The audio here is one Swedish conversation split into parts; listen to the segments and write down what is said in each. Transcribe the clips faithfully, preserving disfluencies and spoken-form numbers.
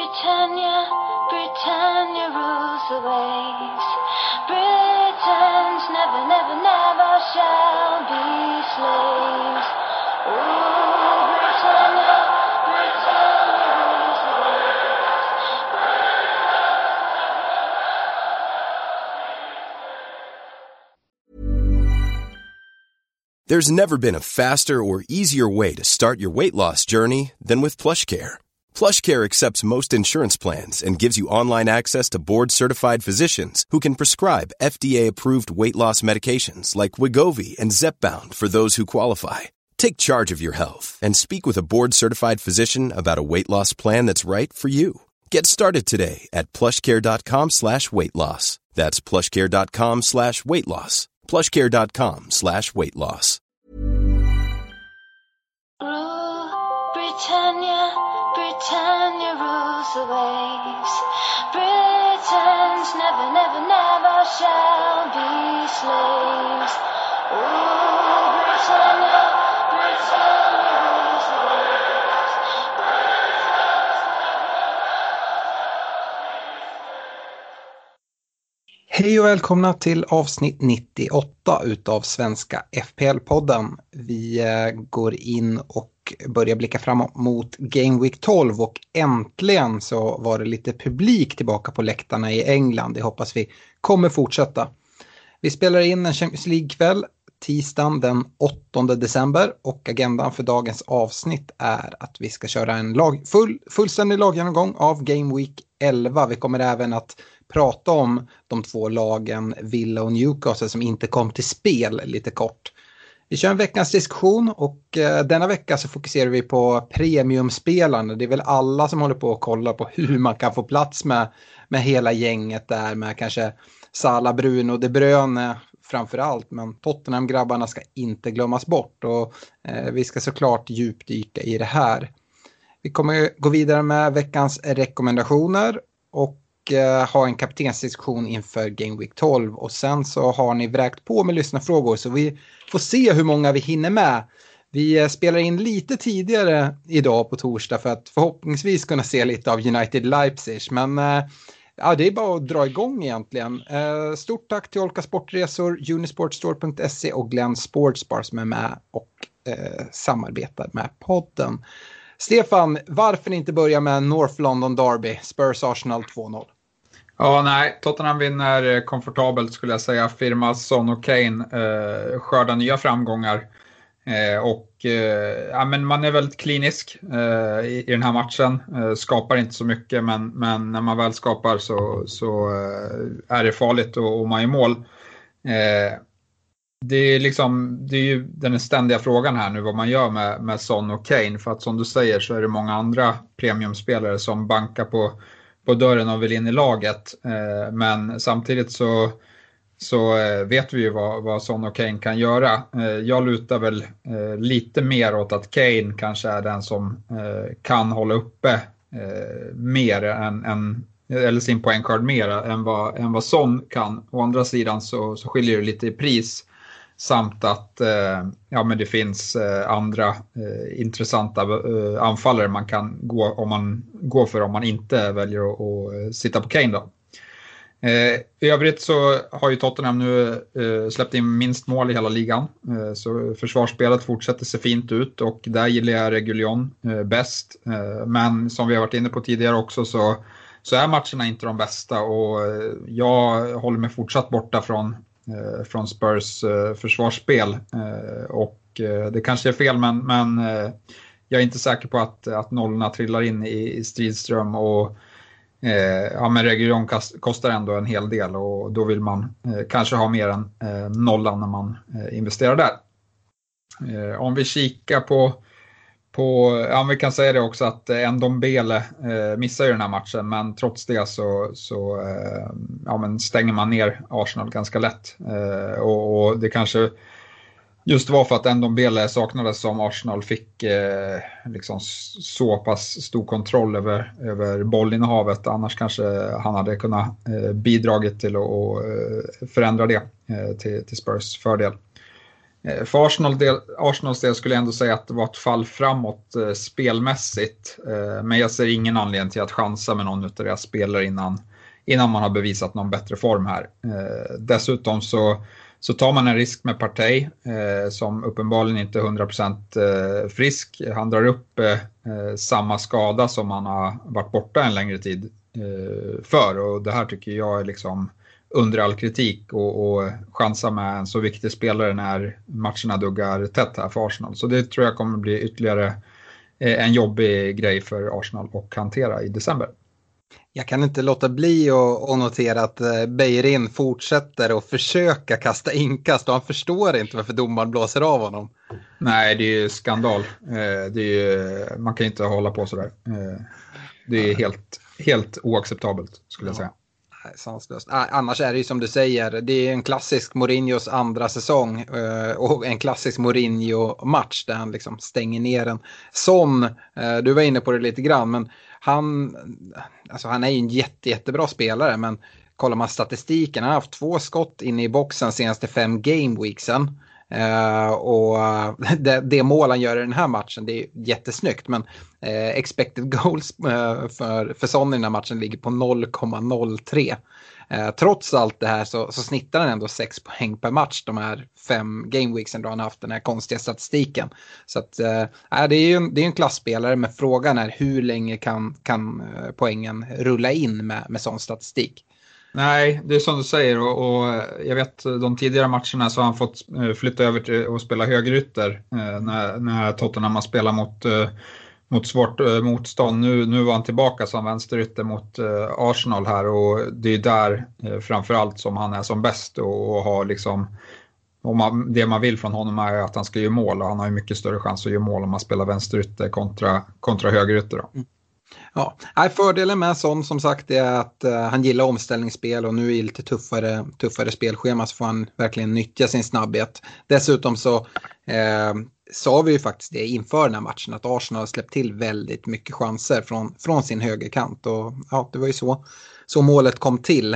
Britannia, Britannia rules the waves. Britons never, never, never shall be slaves. Oh, Britannia, Britannia rules the waves. There's never been a faster or easier way to start your weight loss journey than with PlushCare. PlushCare accepts most insurance plans and gives you online access to board-certified physicians who can prescribe F D A-approved weight loss medications like Wegovy and Zepbound for those who qualify. Take charge of your health and speak with a board-certified physician about a weight loss plan that's right for you. Get started today at plushcare.com slash weight loss. That's plushcare.com slash weight loss. plushcare.com slash weight loss. Rule, Britannia, Britannia rules the waves. Britons never, never, never shall be slaves. Oh, Britannia, Britannia rules the waves. Hej och välkomna till avsnitt nittioåtta utav Svenska F P L-podden. Vi går in och börjar blicka framåt mot Game Week tolv och äntligen så var det lite publik tillbaka på läktarna i England. Det hoppas vi kommer fortsätta. Vi spelar in en Champions League-kväll tisdagen den åttonde december och agendan för dagens avsnitt är att vi ska köra en lag, full, fullständig laggenomgång av Game Week elva. Vi kommer även att prata om de två lagen Villa och Newcastle som inte kom till spel lite kort. Vi kör en veckans diskussion och eh, denna vecka så fokuserar vi på premiumspelarna. Det är väl alla som håller på att kolla på hur man kan få plats med, med hela gänget där med kanske Salah, Bruno, De Bruyne framförallt. Men Tottenham-grabbarna ska inte glömmas bort och eh, vi ska såklart djupdyka i det här. Vi kommer gå vidare med veckans rekommendationer och ha en kaptensdiskussion inför Game Week tolv och sen så har ni vräkt på med lyssnarfrågor så vi får se hur många vi hinner med. Vi spelar in lite tidigare idag på torsdag för att förhoppningsvis kunna se lite av United Leipzig, men ja, det är bara att dra igång egentligen. Stort tack till Olka Sportresor, Unisportstore punkt se och Glenn Sportsbar som är med och eh, samarbetar med podden. Stefan, varför inte börja med North London Derby, Spurs Arsenal två noll? Ja, nej, Tottenham vinner komfortabelt skulle jag säga. Firma Son och Kane eh, skördar nya framgångar. Eh, och eh, ja, men man är väldigt klinisk eh, i, i den här matchen. Eh, skapar inte så mycket, men, men när man väl skapar så, så eh, är det farligt och, och man är i mål. Eh, det är liksom det är ju den ständiga frågan här nu vad man gör med, med Son och Kane. För att som du säger så är det många andra premiumspelare som bankar på på dörren och vill in i laget. Eh, men samtidigt så, så eh, vet vi ju vad, vad Son och Kane kan göra. Eh, jag lutar väl eh, lite mer åt att Kane kanske är den som eh, kan hålla uppe eh, mer än, än eller sin poängkard mer än vad, än vad Son kan. Å andra sidan så, så skiljer det lite i pris. Samt att eh, ja, men det finns eh, andra eh, intressanta eh, anfallare man kan gå, om man går för om man inte väljer att, att sitta på Kane då. Eh, I övrigt så har ju Tottenham nu eh, släppt in minst mål i hela ligan. Eh, så försvarsspelet fortsätter se fint ut och där gillar jag Reguilón eh, bäst. Eh, men som vi har varit inne på tidigare också så, så är matcherna inte de bästa och eh, jag håller mig fortsatt borta från från Spurs eh, försvarsspel eh, och eh, det kanske är fel men, men eh, jag är inte säker på att, att nollorna trillar in i, i stridström och eh, ja, men Reguilón kast, kostar ändå en hel del och då vill man eh, kanske ha mer än eh, nollan när man eh, investerar där. Eh, om vi kikar på På, ja, vi kan säga det också att Ndombele eh, missar ju den här matchen men trots det så, så eh, ja, men stänger man ner Arsenal ganska lätt eh, och, och det kanske just var för att Ndombele saknades som Arsenal fick eh, liksom så pass stor kontroll över, över bollinnehavet, annars kanske han hade kunnat eh, bidragit till att och, eh, förändra det eh, till, till Spurs fördel. För Arsenal del, Arsenals del skulle jag ändå säga att det var ett fall framåt eh, spelmässigt. Eh, men jag ser ingen anledning till att chansa med någon av deras spelare innan, innan man har bevisat någon bättre form här. Eh, dessutom så, så tar man en risk med Partey eh, som uppenbarligen inte är hundra procent eh, frisk. Han drar upp eh, samma skada som han har varit borta en längre tid eh, för. Och det här tycker jag är liksom under all kritik och, och chansa med en så viktig spelare när matcherna duggar tätt här för Arsenal. Så det tror jag kommer bli ytterligare en jobbig grej för Arsenal att hantera i december. Jag kan inte låta bli att notera att Beirin fortsätter att försöka kasta inkast och han förstår inte varför domaren blåser av honom. Nej, det är ju skandal. Det är ju, man kan inte hålla på sådär. Det är helt, helt oacceptabelt skulle jag säga. Sanslöst. Annars är det ju som du säger, det är en klassisk Mourinhos andra säsong och en klassisk Mourinho-match där han liksom stänger ner en sån, du var inne på det lite grann, men han, alltså han är ju en jätte, jättebra spelare, men kollar man statistiken, han har haft två skott inne i boxen senaste fem gameweeksen. Uh, och det, det mål han gör i den här matchen, det är jättesnyggt, men uh, expected goals uh, för, för Son i den här matchen ligger på noll komma noll tre. Uh, trots allt det här så, så snittar han ändå sex poäng per match de här fem gameweeksen då han har haft den här konstiga statistiken. Så att, uh, det är ju en, det är en klassspelare, men frågan är hur länge kan, kan uh, poängen rulla in med, med sån statistik? Nej, det är som du säger och, och jag vet de tidigare matcherna så har han fått flytta över till att spela högerytter eh, när, när Tottenham har spelat mot, eh, mot svårt eh, motstånd. Nu, nu var han tillbaka som vänsterytter mot eh, Arsenal här och det är där eh, framförallt som han är som bäst och, och har liksom, och man, det man vill från honom är att han ska göra mål och han har ju mycket större chans att göra mål om man spelar vänsterytter kontra, kontra högerytter då. Mm. Ja, fördelen med Son som sagt är att uh, han gillar omställningsspel och nu är det lite tuffare, tuffare spelschema så får han verkligen nyttja sin snabbhet. Dessutom så eh, sa vi ju faktiskt det inför den här matchen att Arsenal har släppt till väldigt mycket chanser från, från sin högerkant och ja, det var ju så, så målet kom till.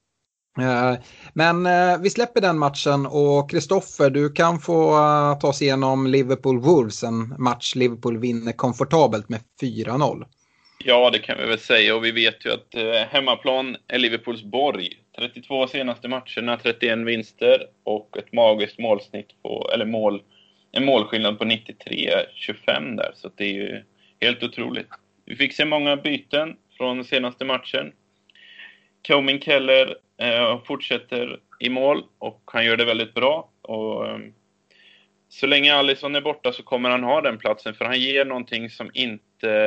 Uh, men uh, vi släpper den matchen och Kristoffer, du kan få uh, ta sig igenom Liverpool Wolves, en match Liverpool vinner komfortabelt med fyra noll. Ja, det kan vi väl säga och vi vet ju att eh, hemmaplan är Liverpools borg. trettiotvå senaste matcherna, trettioen vinster och ett magiskt målsnitt på, eller mål, en målskillnad på nittiotre tjugofem där. Så det är ju helt otroligt. Vi fick se många byten från senaste matchen. Comin Keller eh, fortsätter i mål och han gör det väldigt bra. Och eh, så länge Alisson är borta så kommer han ha den platsen för han ger någonting som inte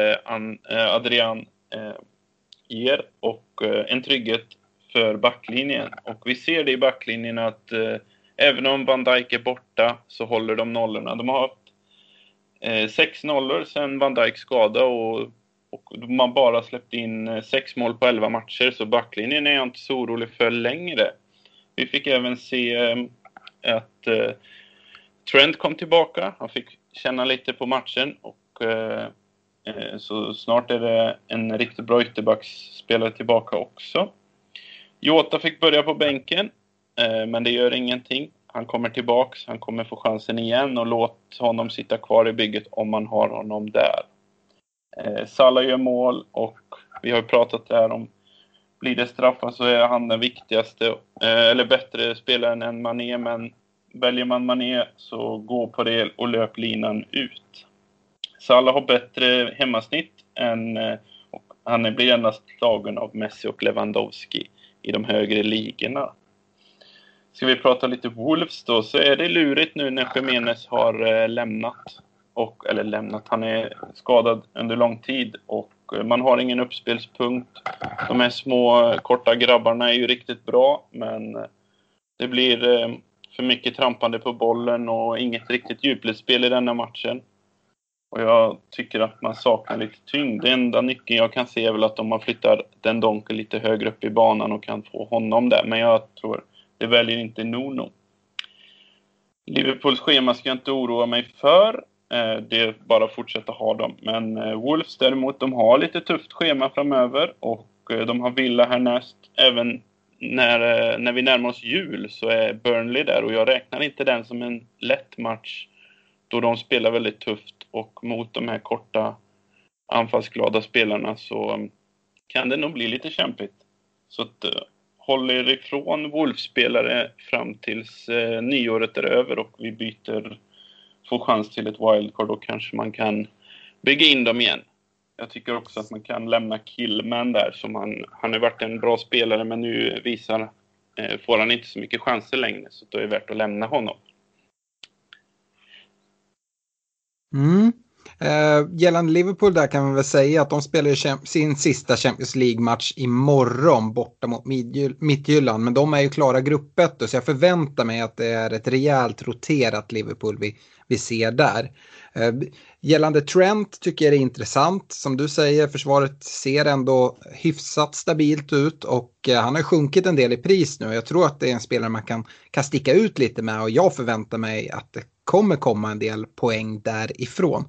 Adrian eh, ger och eh, en trygghet för backlinjen. Och vi ser det i backlinjen att eh, även om Van Dijk är borta så håller de nollorna. De har haft eh, sex nollor sedan Van Dijk skada och, och man bara släppt in eh, sex mål på elva matcher. Så backlinjen är jag inte så orolig för längre. Vi fick även se eh, att eh, Trent kom tillbaka. Han fick känna lite på matchen och eh, så snart är det en riktigt bra ytterbacksspelare tillbaka också. Jota fick börja på bänken, men det gör ingenting. Han kommer tillbaks, han kommer få chansen igen och låt honom sitta kvar i bygget om man har honom där. Salah gör mål och vi har pratat där om blir det straffar så är han den viktigaste eller bättre spelaren än Mané, men väljer man Mané så gå på det och löp linan ut. Salah har bättre hemmasnitt än, och han blir endast slagen av Messi och Lewandowski i de högre ligorna. Ska vi prata lite Wolves då, så är det lurigt nu när Jimenez har lämnat. Och, eller lämnat, han är skadad under lång tid och man har ingen uppspelspunkt. De här små korta grabbarna är ju riktigt bra, men det blir för mycket trampande på bollen och inget riktigt djupledsspel i denna matchen. Och jag tycker att man saknar lite tyngd. Det enda nyckeln jag kan se är väl att om man flyttar den Donker lite högre upp i banan och kan få honom där. Men jag tror det väljer inte Nuno. Liverpools schema ska jag inte oroa mig för. Det är bara att fortsätta ha dem. Men Wolves däremot, de har lite tufft schema framöver. Och de har Villa härnäst. Även när, när vi närmar oss jul så är Burnley där, och jag räknar inte den som en lätt match då de spelar väldigt tufft, och mot de här korta anfallsglada spelarna så kan det nog bli lite kämpigt. Så att, uh, håll er ifrån Wolves-spelare fram tills uh, nyåret är över och vi byter, får chans till ett wildcard, och kanske man kan bygga in dem igen. Jag tycker också att man kan lämna Killman där, som han, han har varit en bra spelare, men nu visar, uh, får han inte så mycket chanser längre, så då är det värt att lämna honom. Mm. Uh, gällande Liverpool där kan man väl säga att de spelar ju sin sista Champions League-match imorgon borta mot Midtjylland, men de är ju klara gruppet, så jag förväntar mig att det är ett rejält roterat Liverpool vi, vi ser där. Uh, gällande Trent tycker jag det är intressant, som du säger, försvaret ser ändå hyfsat stabilt ut, och uh, han har sjunkit en del i pris nu. Jag tror att det är en spelare man kan, kan sticka ut lite med, och jag förväntar mig att det kommer komma en del poäng därifrån.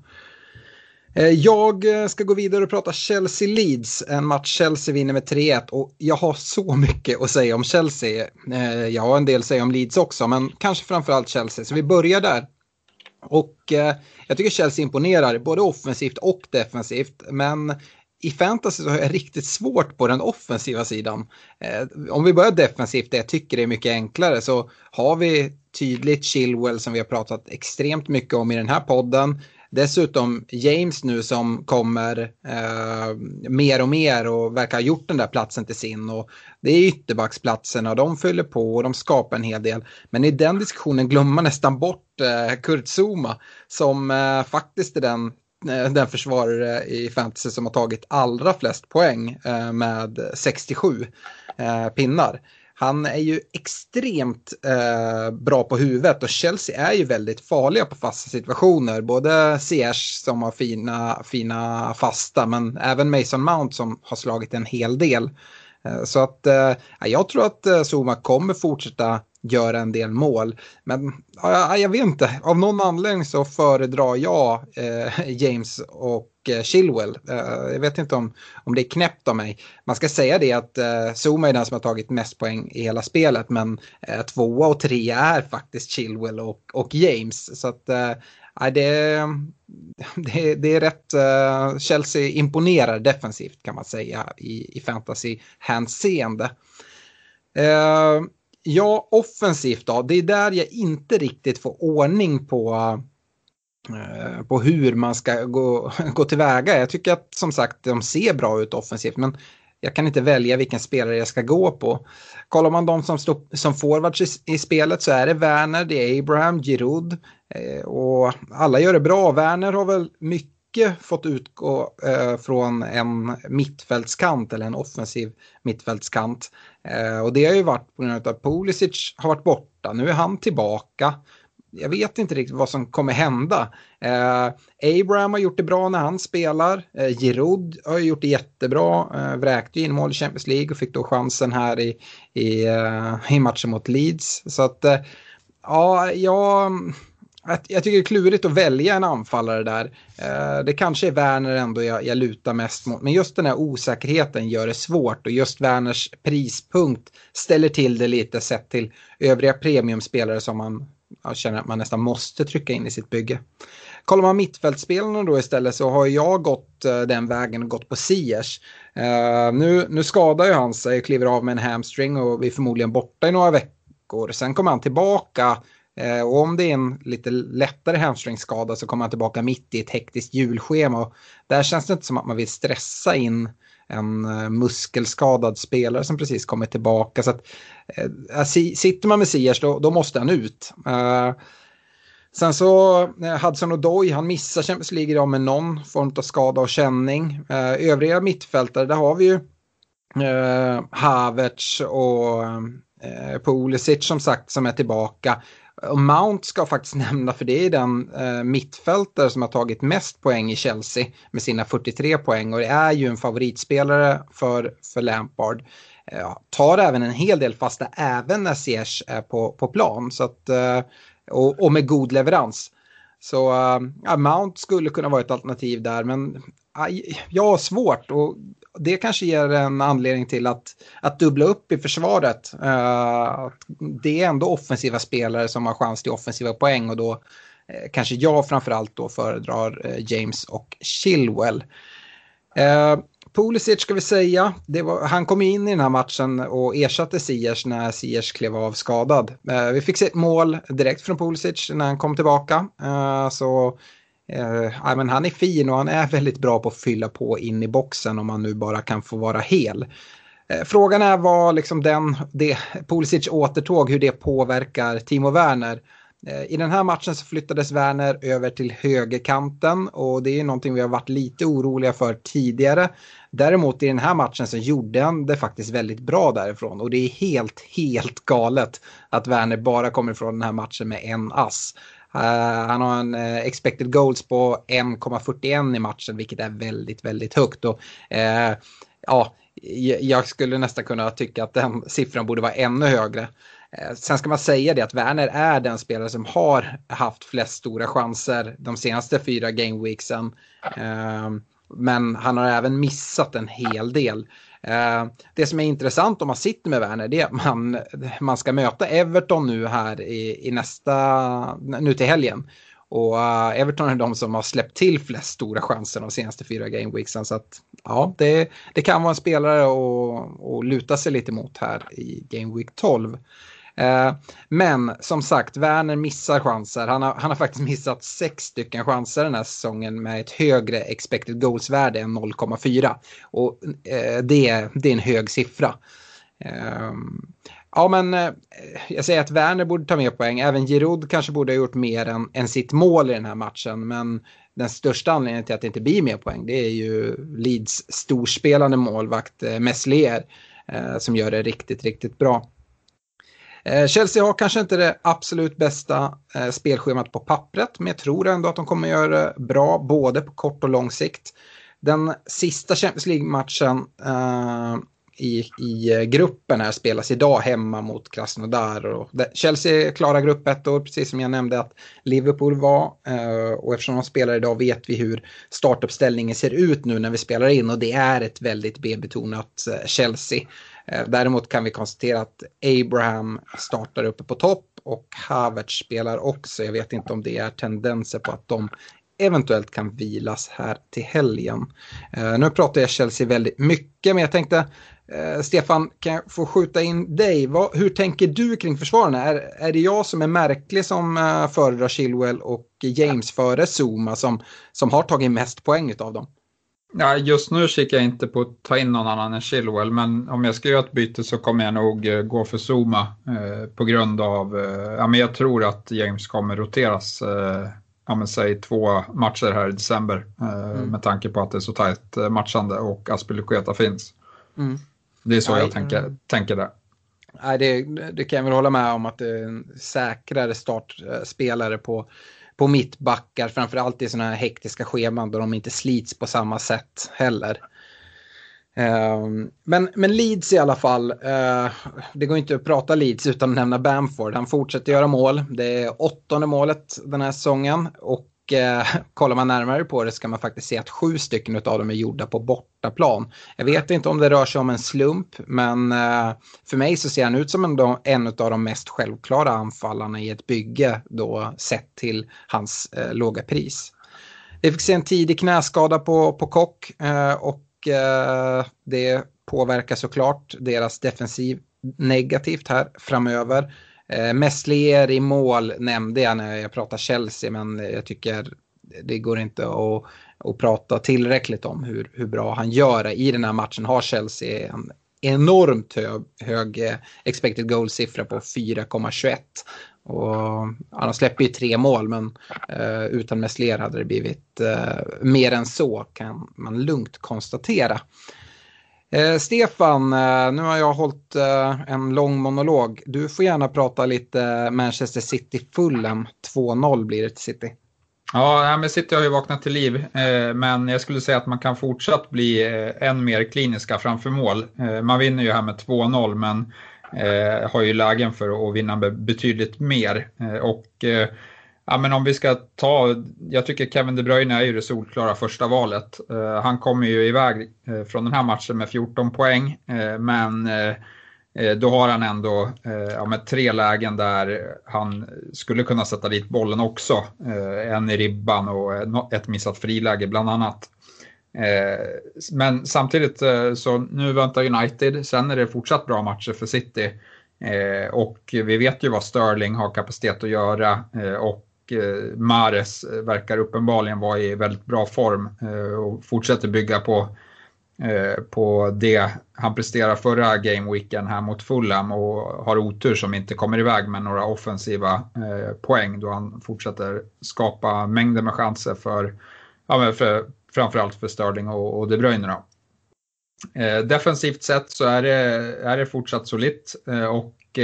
Jag ska gå vidare och prata Chelsea-Leeds, en match Chelsea vinner med tre ett, och jag har så mycket att säga om Chelsea. Jag har en del att säga om Leeds också, men kanske framförallt Chelsea, så vi börjar där. Och jag tycker Chelsea imponerar både offensivt och defensivt, men i fantasy så har jag riktigt svårt på den offensiva sidan. Om vi börjar defensivt, det jag tycker det är mycket enklare, så har vi tydligt Chilwell som vi har pratat extremt mycket om i den här podden. Dessutom James nu som kommer eh, mer och mer och verkar ha gjort den där platsen till sin, och det är ytterbacksplatserna, de fyller på och de skapar en hel del, men i den diskussionen glömmer man nästan bort eh, Kurt Zouma som eh, faktiskt är den, eh, den försvarare i fantasy som har tagit allra flest poäng eh, med sextiosju eh, pinnar. Han är ju extremt eh, bra på huvudet, och Chelsea är ju väldigt farliga på fasta situationer. Både Ziyech som har fina, fina fasta, men även Mason Mount som har slagit en hel del. Eh, så att eh, jag tror att eh, Zouma kommer fortsätta göra en del mål. Men ja, jag vet inte, av någon anledning så föredrar jag eh, James och eh, Chilwell. Eh, jag vet inte om, om det är knäppt av mig. Man ska säga det att eh, Zouma är den som har tagit mest poäng i hela spelet, men eh, tvåa och tre är faktiskt Chilwell och, och James. Så att eh, det, det, det är rätt, eh, Chelsea imponerar defensivt kan man säga i, i fantasy-hänseende. Eh, Ja, offensivt då. Det är där jag inte riktigt får ordning på, eh, på hur man ska gå, gå tillväga. Jag tycker att som sagt de ser bra ut offensivt, men jag kan inte välja vilken spelare jag ska gå på. Kollar man de som står som forwards i, i spelet så är det Werner, det är Abraham, Giroud eh, och alla gör det bra. Werner har väl mycket fått utgå eh, från en mittfältskant eller en offensiv mittfältskant. Eh, och det har ju varit på grund av att Pulisic har varit borta. Nu är han tillbaka. Jag vet inte riktigt vad som kommer hända. Eh, Abraham har gjort det bra när han spelar. Eh, Giroud har gjort det jättebra. Eh, vräkte in mål i Champions League och fick då chansen här i, i, uh, i matchen mot Leeds. Så att eh, ja, jag... Jag tycker det är klurigt att välja en anfallare där. Det kanske är Werner ändå jag, jag lutar mest mot. Men just den här osäkerheten gör det svårt. Och just Werners prispunkt ställer till det lite sett till övriga premiumspelare som man ja, känner att man nästan måste trycka in i sitt bygge. Kollar man mittfältspelarna då istället så har jag gått den vägen och gått på Ziyech. Nu, nu skadar ju han sig, kliver av med en hamstring och vi är förmodligen borta i några veckor. Sen kommer han tillbaka. Och om det är en lite lättare hamstringskada så kommer han tillbaka mitt i ett hektiskt julschema. Och där känns det inte som att man vill stressa in en muskelskadad spelare som precis kommer tillbaka. Så att, äh, sitter man med Ziyech då, då måste han ut. Uh, sen så uh, Hudson Odoi, han missar Champions League idag med någon form av skada och känning. Uh, övriga mittfältare, där har vi ju uh, Havertz och uh, Pulisic som sagt som är tillbaka. Och Mount ska faktiskt nämna, för det är den eh, mittfältare som har tagit mest poäng i Chelsea med sina fyrtiotre poäng, och det är ju en favoritspelare för, för Lampard. Eh, tar även en hel del fasta även när Ziyech är på, på plan, så att, eh, och, och med god leverans. Så eh, ja, Mount skulle kunna vara ett alternativ där, men eh, jag har svårt och det kanske ger en anledning till att, att dubbla upp i försvaret. Uh, det är ändå offensiva spelare som har chans till offensiva poäng och då uh, kanske jag framförallt då föredrar uh, James och Chilwell. Uh, Pulisic ska vi säga, det var, han kom in i den här matchen och ersatte Ziyech när Ziyech klev av skadad. Uh, vi fick se ett mål direkt från Pulisic när han kom tillbaka. Uh, så uh, ja, men han är fin och han är väldigt bra på att fylla på in i boxen om han nu bara kan få vara hel. Uh, frågan är vad liksom den, det, Pulisic återtåg, hur det påverkar Timo Werner. I den här matchen så flyttades Werner över till högerkanten och det är någonting vi har varit lite oroliga för tidigare. Däremot i den här matchen så gjorde han det faktiskt väldigt bra därifrån och det är helt, helt galet att Werner bara kommer ifrån den här matchen med en ass. Uh, han har en uh, expected goals på en komma fyrtioen i matchen vilket är väldigt, väldigt högt och uh, ja, jag skulle nästan kunna tycka att den siffran borde vara ännu högre. Sen ska man säga det att Werner är den spelare som har haft flest stora chanser de senaste fyra gameweeksen. Men han har även missat en hel del. Det som är intressant om man sitter med Werner det är att man, man ska möta Everton nu här i, i nästa, nu till helgen. Och uh, Everton är de som har släppt till flest stora chanser de senaste fyra gameweeksen. Så att ja, det, det kan vara en spelare att, att luta sig lite mot här i Game Week tolv. Uh, men som sagt, Werner missar chanser. Han har, han har faktiskt missat sex stycken chanser den här säsongen med ett högre expected goals-värde än noll komma fyra. Och uh, det, det är en hög siffra. Uh, Ja, men eh, jag säger att Werner borde ta mer poäng. Även Giroud kanske borde ha gjort mer än, än sitt mål i den här matchen. Men den största anledningen till att det inte blir mer poäng det är ju Leeds storspelande målvakt eh, Meslier eh, som gör det riktigt, riktigt bra. Eh, Chelsea har kanske inte det absolut bästa eh, spelschemat på pappret. Men jag tror ändå att de kommer göra det bra både på kort och lång sikt. Den sista Champions League-matchen... Eh, I, i gruppen här spelas idag hemma mot Krasnodar och Chelsea klarar gruppet och precis som jag nämnde att Liverpool var och eftersom de spelar idag vet vi hur startuppställningen ser ut nu när vi spelar in och det är ett väldigt B-betonat Chelsea. Däremot kan vi konstatera att Abraham startar uppe på topp och Havertz spelar också. Jag vet inte om det är tendenser på att de eventuellt kan vilas här till helgen. Nu pratar jag Chelsea väldigt mycket men jag tänkte Uh, Stefan, kan jag få skjuta in dig? Vad, hur tänker du kring försvararna? Är, är det jag som är märklig som uh, föredrar Chilwell och James före Zuma som, som har tagit mest poäng av dem? Ja, just nu kikar jag inte på att ta in någon annan än Chilwell, men om jag ska göra ett byte så kommer jag nog uh, gå för Zuma uh, på grund av, uh, ja men jag tror att James kommer roteras uh, ja men säg två matcher här i december uh, mm. med tanke på att det är så tajt uh, matchande och Azpilicueta finns. Mm. Det är så Nej, jag tänker, mm. tänker där. Nej, det, det kan jag väl hålla med om att det är en säkrare startspelare på, på mittbackar. Framförallt i sådana här hektiska scheman där de inte slits på samma sätt heller. Um, men, men Leeds i alla fall, uh, det går inte att prata Leeds utan att nämna Bamford. Han fortsätter göra mål. Det är åttonde målet den här säsongen och eh, kollar man närmare på det ska man faktiskt se att sju stycken av dem är gjorda på bortaplan. Jag vet inte om det rör sig om en slump, men eh, för mig så ser han ut som en, en av de mest självklara anfallarna i ett bygge då sett till hans eh, låga pris. Vi fick se en tidig knäskada på, på Kock eh, och eh, det påverkar såklart deras defensiv negativt här framöver. Eh, Meslier i mål nämnde jag när jag pratar Chelsea, men jag tycker det går inte att, att prata tillräckligt om hur, hur bra han gör. I den här matchen har Chelsea en enormt hög, hög expected goal-siffra på fyra komma tjugoett. Och han släpper ju tre mål, men eh, utan Meslier hade det blivit eh, mer än så, kan man lugnt konstatera. Eh, Stefan, eh, nu har jag hållit eh, en lång monolog. Du får gärna prata lite Manchester City Fulham. två noll blir det till City. Ja, men City har ju vaknat till liv. Eh, men jag skulle säga att man kan fortsatt bli eh, än mer kliniska framför mål. Eh, man vinner ju här med två noll, men eh, har ju lägen för att vinna betydligt mer. Eh, och... Eh, Ja, men om vi ska ta, jag tycker Kevin De Bruyne är ju det solklara första valet. Uh, han kommer ju iväg uh, från den här matchen med fjorton poäng, uh, men uh, då har han ändå uh, ja, med tre lägen där han skulle kunna sätta dit bollen också. Uh, en i ribban och ett missat friläge bland annat. Uh, men samtidigt uh, så nu väntar United, sen är det fortsatt bra matcher för City. Uh, och vi vet ju vad Sterling har kapacitet att göra uh, och Mahrez verkar uppenbarligen vara i väldigt bra form och fortsätter bygga på, på det han presterar förra gameweeken här mot Fulham och har otur som inte kommer iväg med några offensiva poäng då han fortsätter skapa mängder med chanser för, ja, för framförallt för Sterling och, och De Bruyne då. Defensivt sett så är det, är det fortsatt solitt och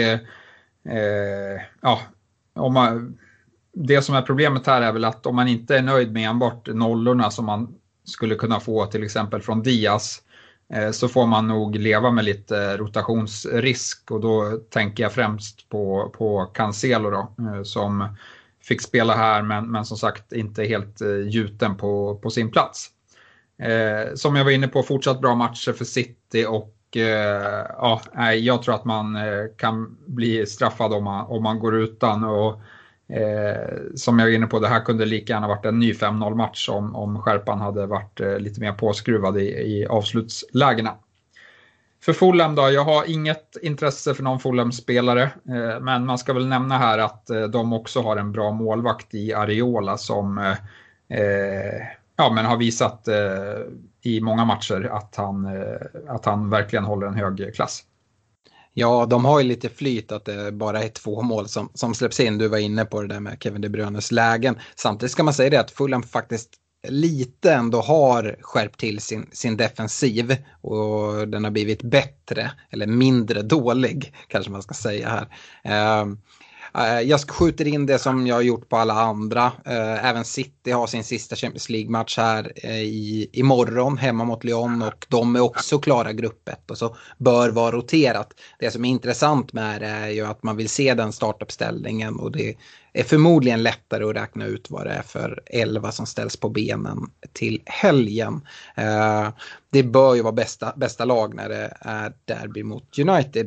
eh, ja, om man det som är problemet här är väl att om man inte är nöjd med enbart nollorna som man skulle kunna få till exempel från Diaz eh, så får man nog leva med lite rotationsrisk och då tänker jag främst på, på Cancelo då, eh, som fick spela här men, men som sagt inte helt eh, gjuten på, på sin plats. Eh, som jag var inne på, fortsatt bra matcher för City och eh, ja, jag tror att man eh, kan bli straffad om man, om man går utan och Eh, som jag är inne på, det här kunde lika gärna varit en ny fem noll match om, om skärpan hade varit eh, lite mer påskruvad i, i avslutslägena. För Fulham då, jag har inget intresse för någon Fulham-spelare eh, men man ska väl nämna här att eh, de också har en bra målvakt i Areola som eh, ja, men har visat eh, i många matcher att han, eh, att han verkligen håller en hög klass. Ja, de har ju lite flyt att det bara är två mål som, som släpps in. Du var inne på det där med Kevin De Bruynes lägen. Samtidigt ska man säga det att Fulham faktiskt lite ändå har skärpt till sin, sin defensiv och den har blivit bättre eller mindre dålig kanske man ska säga här. Uh, Jag skjuter in det som jag har gjort på alla andra. Även City har sin sista Champions League-match här i, imorgon hemma mot Lyon och de är också klara gruppet och så bör vara roterat. Det som är intressant med det är ju att man vill se den startuppställningen och det är förmodligen lättare att räkna ut vad det är för elva som ställs på benen till helgen. Det bör ju vara bästa, bästa lag när det är derby mot United.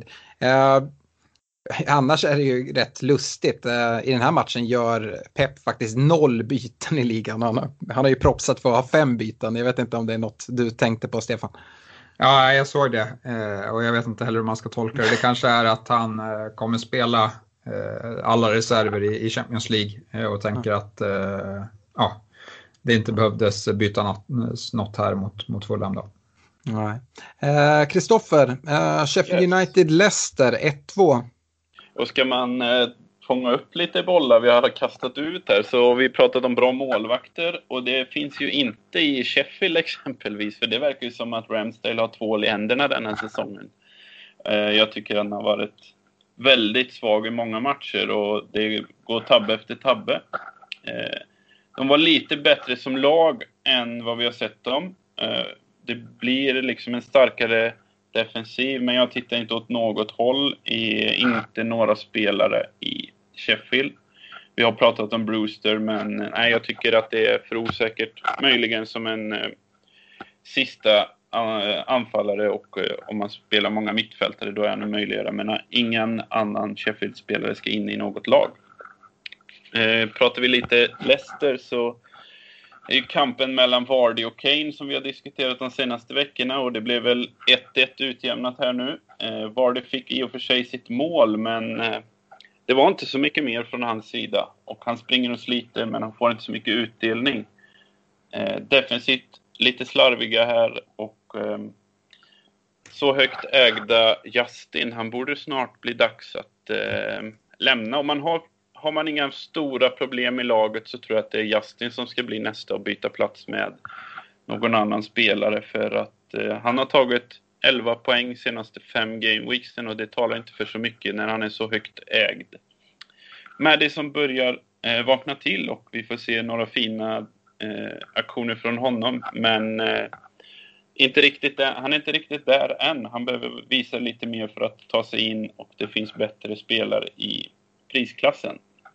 Annars är det ju rätt lustigt. I den här matchen gör Pep faktiskt noll byten i ligan. Han har, han har ju propsat för att ha fem byten. Jag vet inte om det är något du tänkte på, Stefan. Ja, jag såg det. Och jag vet inte heller hur man ska tolka det. Det kanske är att han kommer spela alla reserver i Champions League och tänker att ja, det inte behövdes byta något, något här mot, mot Fulham då. Nej. Kristoffer, eh, Sheffield United Leicester ett två. Och ska man eh, fånga upp lite bollar vi har kastat ut här så vi pratat om bra målvakter och det finns ju inte i Sheffield exempelvis för det verkar ju som att Ramsdale har tvål i händerna den här säsongen. Eh, jag tycker att han har varit väldigt svag i många matcher och det går tabbe efter tabbe. Eh, de var lite bättre som lag än vad vi har sett dem. Eh, det blir liksom en starkare defensiv, men jag tittar inte åt något håll i inte några spelare i Sheffield. Vi har pratat om Brewster, men nej, jag tycker att det är för osäkert. Möjligen som en eh, sista uh, anfallare och uh, om man spelar många mittfältare då är han möjligare, men uh, ingen annan Sheffield-spelare ska in i något lag. Uh, pratar vi lite Leicester så det är ju kampen mellan Vardy och Kane som vi har diskuterat de senaste veckorna och det blev väl ett ett utjämnat här nu. Eh, Vardy fick i och för sig sitt mål men eh, det var inte så mycket mer från hans sida. Och han springer och sliter men han får inte så mycket utdelning. Eh, defensivt lite slarviga här och eh, så högt ägda Justin. Han borde snart bli dags att eh, lämna. Om man har Har man inga stora problem i laget så tror jag att det är Justin som ska bli nästa och byta plats med någon annan spelare. För att eh, han har tagit elva poäng senaste fem gameweeksen och det talar inte för så mycket när han är så högt ägd. Maddison börjar eh, vakna till och vi får se några fina eh, aktioner från honom. Men eh, inte riktigt där, han är inte riktigt där än. Han behöver visa lite mer för att ta sig in och det finns bättre spelare i prisklassen.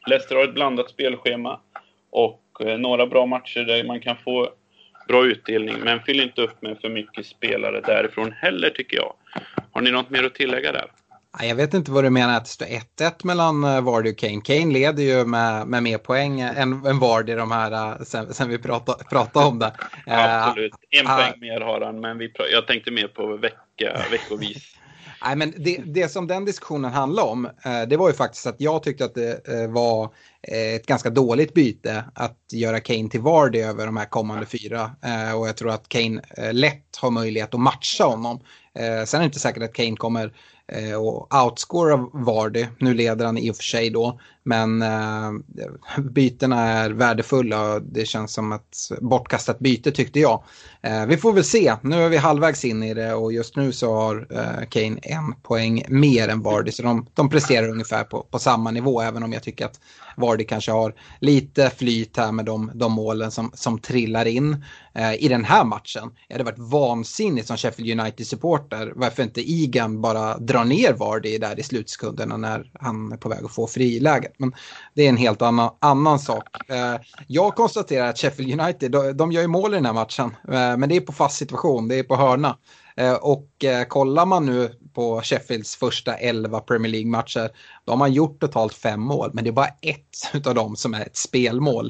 Leicester har ett blandat spelschema och eh, några bra matcher där man kan få bra utdelning, men fyll inte upp med för mycket spelare därifrån heller, tycker jag. Har ni något mer att tillägga där? Jag vet inte vad du menar att det står ett ett mellan Vardy och Kane. Kane leder ju med, med mer poäng än, än Vardy de här sen, sen vi pratade, pratade om det. Absolut, en uh, poäng uh, mer har han, men vi, jag tänkte mer på vecka, veckovis. Nej, men det, det som den diskussionen handlar om, eh, det var ju faktiskt att jag tyckte att det eh, var eh, ett ganska dåligt byte att göra Kane till Vardy över de här kommande fyra. Eh, och jag tror att Kane eh, lätt har möjlighet att matcha honom. Eh, sen är det inte säkert att Kane kommer eh, och outscora Vardy. Nu leder han i och för sig då. Men eh, bytena är värdefulla och det känns som ett bortkastat byte tyckte jag. Eh, vi får väl se. Nu är vi halvvägs in i det och just nu så har eh, Kane en poäng mer än Vardy. Så de, de presterar ungefär på, på samma nivå, även om jag tycker att Vardy kanske har lite flyt här med de, de målen som, som trillar in eh, i den här matchen. Det hade varit vansinnigt som Sheffield United-supporter varför inte Egan bara drar ner Vardy där i slutsekunderna när han är på väg att få friläget. Men det är en helt annan, annan sak. Eh, jag konstaterar att Sheffield United, de, de gör ju mål i den här matchen. Eh, men det är på fast situation, det är på hörna. Eh, och eh, kollar man nu på Sheffields första elva Premier League-matcher, då har man gjort totalt fem mål. Men det är bara ett av dem som är ett spelmål.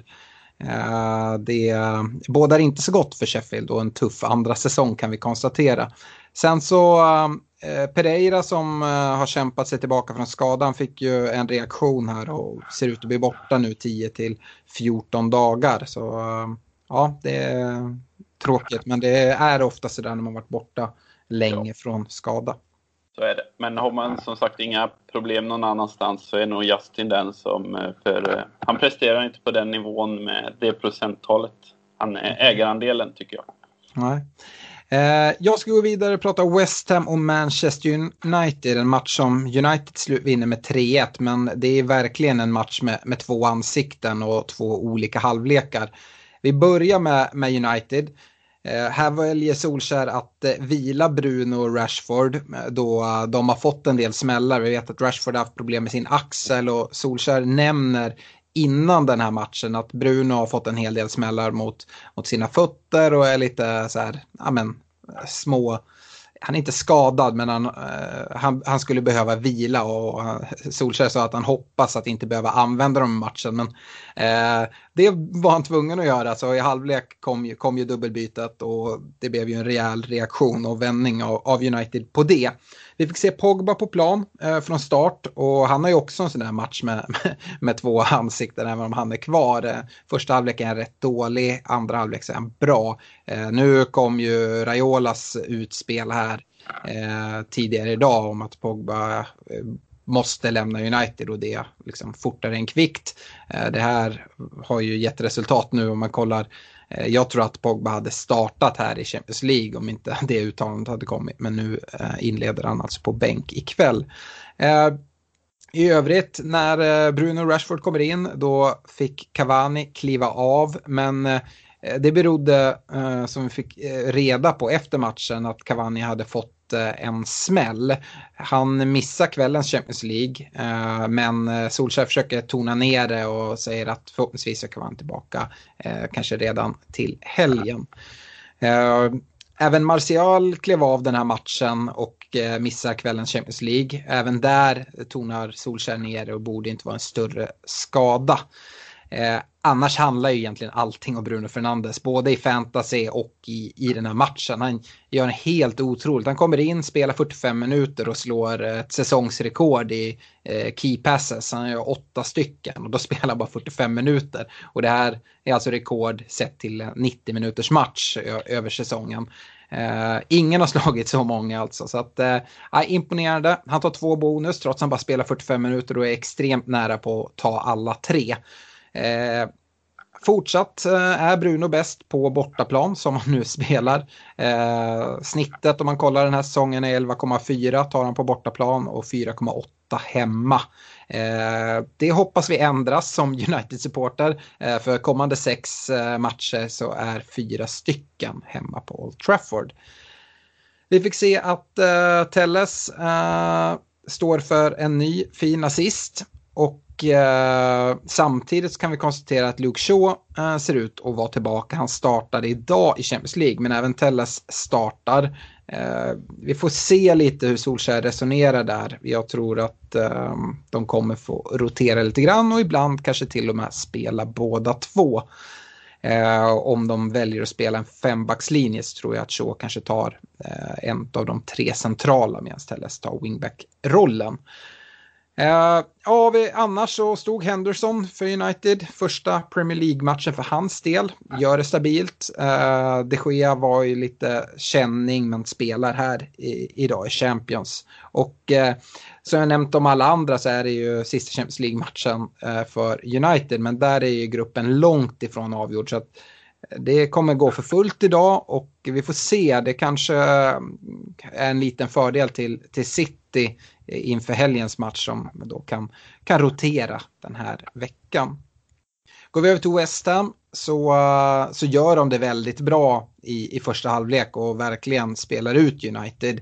Eh, det bådar inte så gott för Sheffield och en tuff andra säsong kan vi konstatera. Sen så eh, Pereira som eh, har kämpat sig tillbaka från skadan fick ju en reaktion här och ser ut att bli borta nu tio till fjorton dagar. Så eh, ja, det är tråkigt, men det är ofta så där när man varit borta länge ja. från skada. Så är det. Men har man som sagt inga problem någon annanstans så är nog Justin den som, för han presterar inte på den nivån med det procenttalet. Han är ägarandelen tycker jag. Nej. Eh, jag ska gå vidare och prata West Ham och Manchester United. En match som United slut vinner med tre ett, men det är verkligen en match med, med två ansikten och två olika halvlekar. Vi börjar med, med United. Eh, här väljer Solskjær att eh, vila Bruno och Rashford då eh, de har fått en del smällar. Vi vet att Rashford har haft problem med sin axel och Solskjær nämner innan den här matchen att Bruno har fått en hel del smällar mot, mot sina fötter och är lite så här, ja men, små. Han är inte skadad men han, uh, han, han skulle behöva vila och uh, Solskjær sa att han hoppas att inte behöva använda dem i matchen. Men uh, det var han tvungen att göra. Så i halvlek kom ju, kom ju dubbelbytet och det blev ju en rejäl reaktion och vändning av, av United på det. Vi fick se Pogba på plan uh, från start och han har ju också en sån där match med, med, med två ansikten även om han är kvar. Uh, första halvlek är han rätt dålig, andra halvlek är han bra. Uh, nu kom ju Raiolas utspel här Eh, tidigare idag om att Pogba eh, måste lämna United och det liksom fortare än kvickt. Eh, det här har ju gett resultat nu om man kollar. Eh, jag tror att Pogba hade startat här i Champions League om inte det uttalandet hade kommit. Men nu eh, inleder han alltså på bänk ikväll. Eh, I övrigt när eh, Bruno Rashford kommer in då fick Cavani kliva av men eh, det berodde, eh, som vi fick eh, reda på efter matchen, att Cavani hade fått eh, en smäll. Han missar kvällens Champions League, eh, men Solskjær försöker tona ner det och säger att förhoppningsvis är Cavani tillbaka, eh, kanske redan till helgen. Eh, även Martial klev av den här matchen och eh, missar kvällens Champions League. Även där tonar Solskjær ner och borde inte vara en större skada. Eh, annars handlar ju egentligen allting om Bruno Fernandes, både i fantasy och i, i den här matchen. Han gör en helt otroligt. Han kommer in, spelar fyrtiofem minuter och slår ett säsongsrekord i eh, key passes. Han gör åtta stycken och då spelar han bara fyrtiofem minuter. Och det här är alltså rekord sett till nittio minuters match ö- över säsongen. Uh, ingen har slagit så många alltså. Så att, uh, imponerande. Han tar två bonus trots att han bara spelar fyrtiofem minuter och är extremt nära på att ta alla tre. Uh, fortsatt uh, är Bruno bäst på bortaplan som han nu spelar. Uh, snittet om man kollar den här säsongen är elva komma fyra tar han på bortaplan och fyra komma åtta hemma. Eh, det hoppas vi ändras som United-supporter. Eh, för kommande sex eh, matcher så är fyra stycken hemma på Old Trafford. Vi fick se att eh, Telles eh, står för en ny fin assist. Och Och eh, samtidigt kan vi konstatera att Luke Shaw eh, ser ut att vara tillbaka. Han startade idag i Champions League, men även Telles startar. Eh, vi får se lite hur Solskjaer resonerar där. Jag tror att eh, de kommer få rotera lite grann och ibland kanske till och med spela båda två. Eh, om de väljer att spela en fembackslinje så tror jag att Shaw kanske tar eh, en av de tre centrala medan Telles tar wingback-rollen. Uh, ja, vi, annars så stod Henderson för United, första Premier League-matchen för hans del, gör det stabilt. Uh, De Gea var ju lite känning men spelar här i, idag i Champions. Och uh, som jag nämnt om alla andra så är det ju sista Champions League-matchen uh, för United, men där är ju gruppen långt ifrån avgjord, så att det kommer gå för fullt idag och vi får se, det kanske är en liten fördel till, till City inför helgens match som då kan, kan rotera den här veckan. Går vi över till West Ham så, så gör de det väldigt bra i, i första halvlek och verkligen spelar ut United.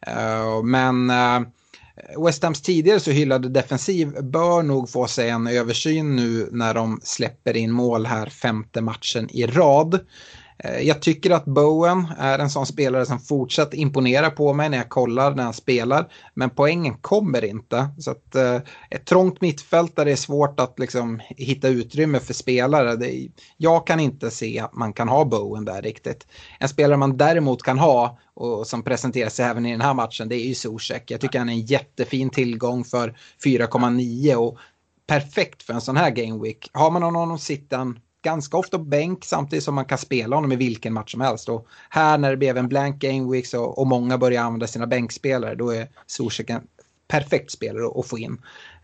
Uh, men uh, West Hams tidigare så hyllade defensiv bör nog få sig en översyn nu när de släpper in mål här femte matchen i rad. Jag tycker att Bowen är en sån spelare som fortsatt imponerar på mig när jag kollar när han spelar. Men poängen kommer inte. Så att, eh, ett trångt mittfält där det är svårt att liksom, hitta utrymme för spelare. Det, jag kan inte se att man kan ha Bowen där riktigt. En spelare man däremot kan ha och som presenterar sig även i den här matchen, det är ju Zuzek. Jag tycker han är en jättefin tillgång för fyra komma nio och perfekt för en sån här game week. Har man någon att sitta ganska ofta på bänk samtidigt som man kan spela honom i vilken match som helst. Och här när det blev en blank game week och, och många börjar använda sina bänkspelare, då är Zuzek en perfekt spelare att få in.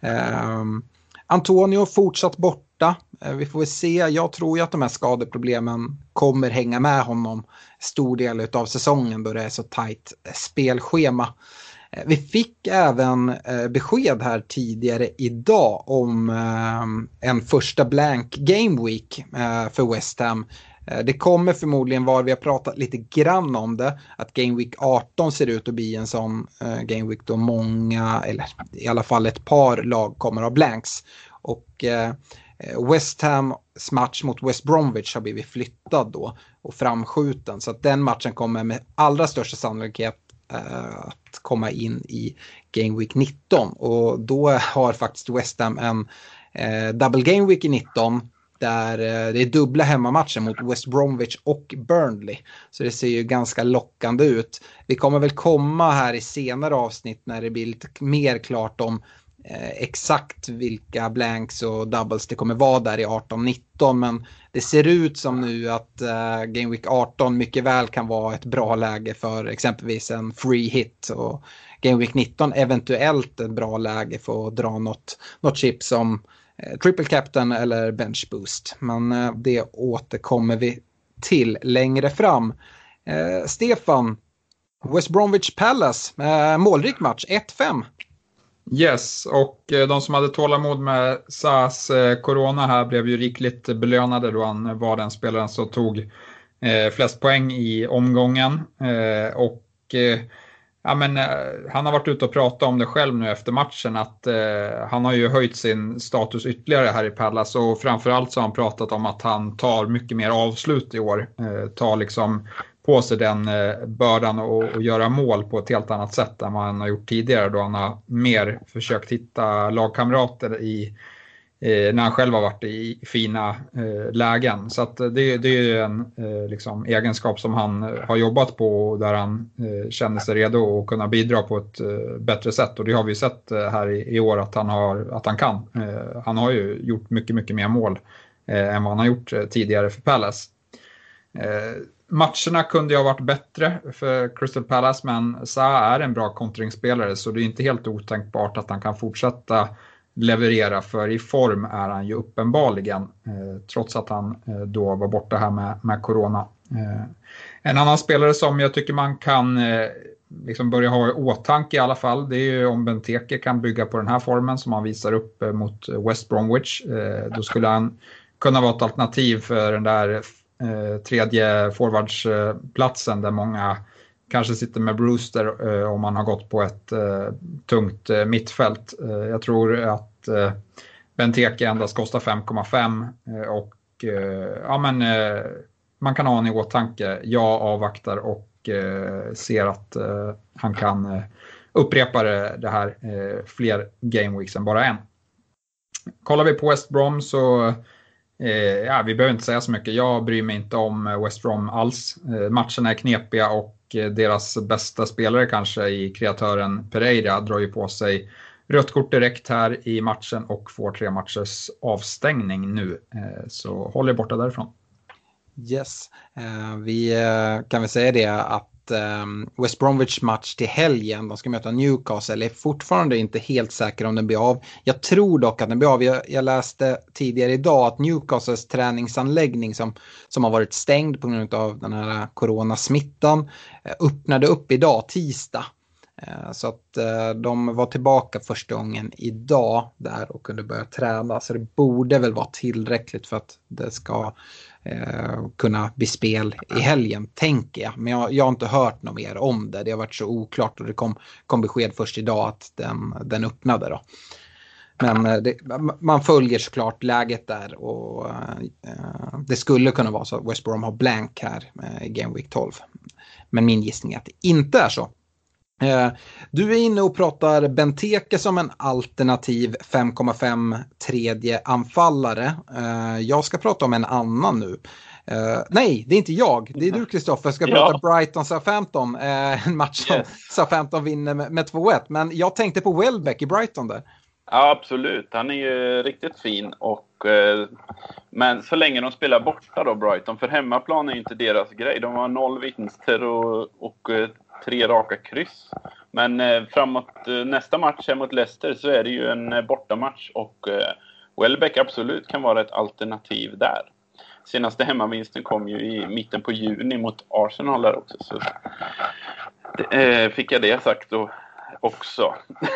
Um, Antonio fortsatt borta. Uh, vi får väl se. Jag tror ju att de här skadeproblemen kommer hänga med honom stor del av säsongen då det är så tajt spelschema. Vi fick även eh, besked här tidigare idag om eh, en första blank game week eh, för West Ham. Eh, det kommer förmodligen vara, vi har pratat lite grann om det, att game week arton ser ut att bli en sån eh, game week då många, eller i alla fall ett par lag kommer ha blanks. Och eh, West Hams match mot West Bromwich har blivit flyttad då och framskjuten. Så att den matchen kommer med allra största sannolikhet att komma in i Game Week nitton och då har faktiskt West Ham en eh, double Game Week i nitton där eh, det är dubbla hemmamatcher mot West Bromwich och Burnley, så det ser ju ganska lockande ut. Vi kommer väl komma här i senare avsnitt när det blir lite mer klart om eh, exakt vilka blanks och doubles det kommer vara där i arton nitton, men det ser ut som nu att uh, Game Week arton mycket väl kan vara ett bra läge för exempelvis en free hit och Game Week nitton eventuellt ett bra läge för att dra något, något chip som uh, triple captain eller bench boost. Men uh, det återkommer vi till längre fram. Uh, Stefan, West Bromwich Palace, uh, målrik match ett fem. Yes, och de som hade tålamod med Sas corona här blev ju rikligt belönade då han var den spelaren som tog eh, flest poäng i omgången. Eh, och eh, ja, men, eh, han har varit ute och pratat om det själv nu efter matchen att eh, han har ju höjt sin status ytterligare här i Palace och framförallt så har han pratat om att han tar mycket mer avslut i år. Eh, tar liksom på sig den eh, bördan och, och göra mål på ett helt annat sätt än vad han har gjort tidigare då han har mer försökt hitta lagkamrater i, eh, när han själv har varit i fina eh, lägen. Så att det, det är ju en eh, liksom, egenskap som han har jobbat på där han eh, känner sig redo att kunna bidra på ett eh, bättre sätt. Och det har vi sett eh, här i, i år att han, har, att han kan. Eh, han har ju gjort mycket, mycket mer mål eh, än vad han har gjort eh, tidigare för Palace. Eh, Matcherna kunde ju ha varit bättre för Crystal Palace, men Sa är en bra kontringsspelare så det är inte helt otänkbart att han kan fortsätta leverera, för i form är han ju uppenbarligen eh, trots att han eh, då var borta här med, med corona. Eh, en annan spelare som jag tycker man kan eh, liksom börja ha i åtanke i alla fall, det är ju om Benteke kan bygga på den här formen som han visar upp eh, mot West Bromwich. Eh, då skulle han kunna vara ett alternativ för den där Eh, tredje forwardsplatsen där många kanske sitter med Brewster eh, om man har gått på ett eh, tungt eh, mittfält. Eh, jag tror att eh, Benteke endast kostar fem komma fem och ja, men man kan ha en i åtanke. Jag avvaktar och ser att han kan upprepa det här fler gameweeks än bara en. Kollar vi på West Brom så ja, vi behöver inte säga så mycket. Jag bryr mig inte om West Brom alls. Matcherna är knepiga och deras bästa spelare kanske i kreatören Pereira drar ju på sig rött kort direkt här i matchen och får tre matchers avstängning nu. Så håll er borta därifrån. Yes, vi kan väl säga det att West Bromwich match till helgen, de ska möta Newcastle, är fortfarande inte helt säker om den blir av. Jag tror dock att den blir av. Jag, jag läste tidigare idag att Newcastles träningsanläggning som, som har varit stängd på grund av den här coronasmittan öppnade upp idag, tisdag. Så att de var tillbaka första gången idag där och kunde börja träna. Så det borde väl vara tillräckligt för att det ska eh, kunna bli spel i helgen, tänker jag. Men jag, jag har inte hört något mer om det. Det har varit så oklart och det kom, kom besked först idag att den, den öppnade då. Men det, man följer såklart läget där och eh, det skulle kunna vara så att West Brom har blank här i Game Week tolv. Men min gissning är att det inte är så. Du är inne och pratar Benteke som en alternativ fem komma fem tredje anfallare. Jag ska prata om en annan nu. Nej, det är inte jag. Det är du, Kristoffer. Jag ska prata ja. Brighton Southampton. En match som yes. Southampton vinner med två ett. Men jag tänkte på Welbeck i Brighton där. Ja, absolut. Han är ju riktigt fin. Och, eh, men så länge de spelar borta då, Brighton. För hemmaplan är inte deras grej. De har noll vinster och, och eh, tre raka kryss. Men eh, framåt eh, nästa match här mot Leicester så är det ju en eh, bortamatch. Och eh, Welbeck absolut kan vara ett alternativ där. Senaste hemmavinsten kom ju i mitten på juni mot Arsenal där också. Så det, eh, fick jag det sagt då också.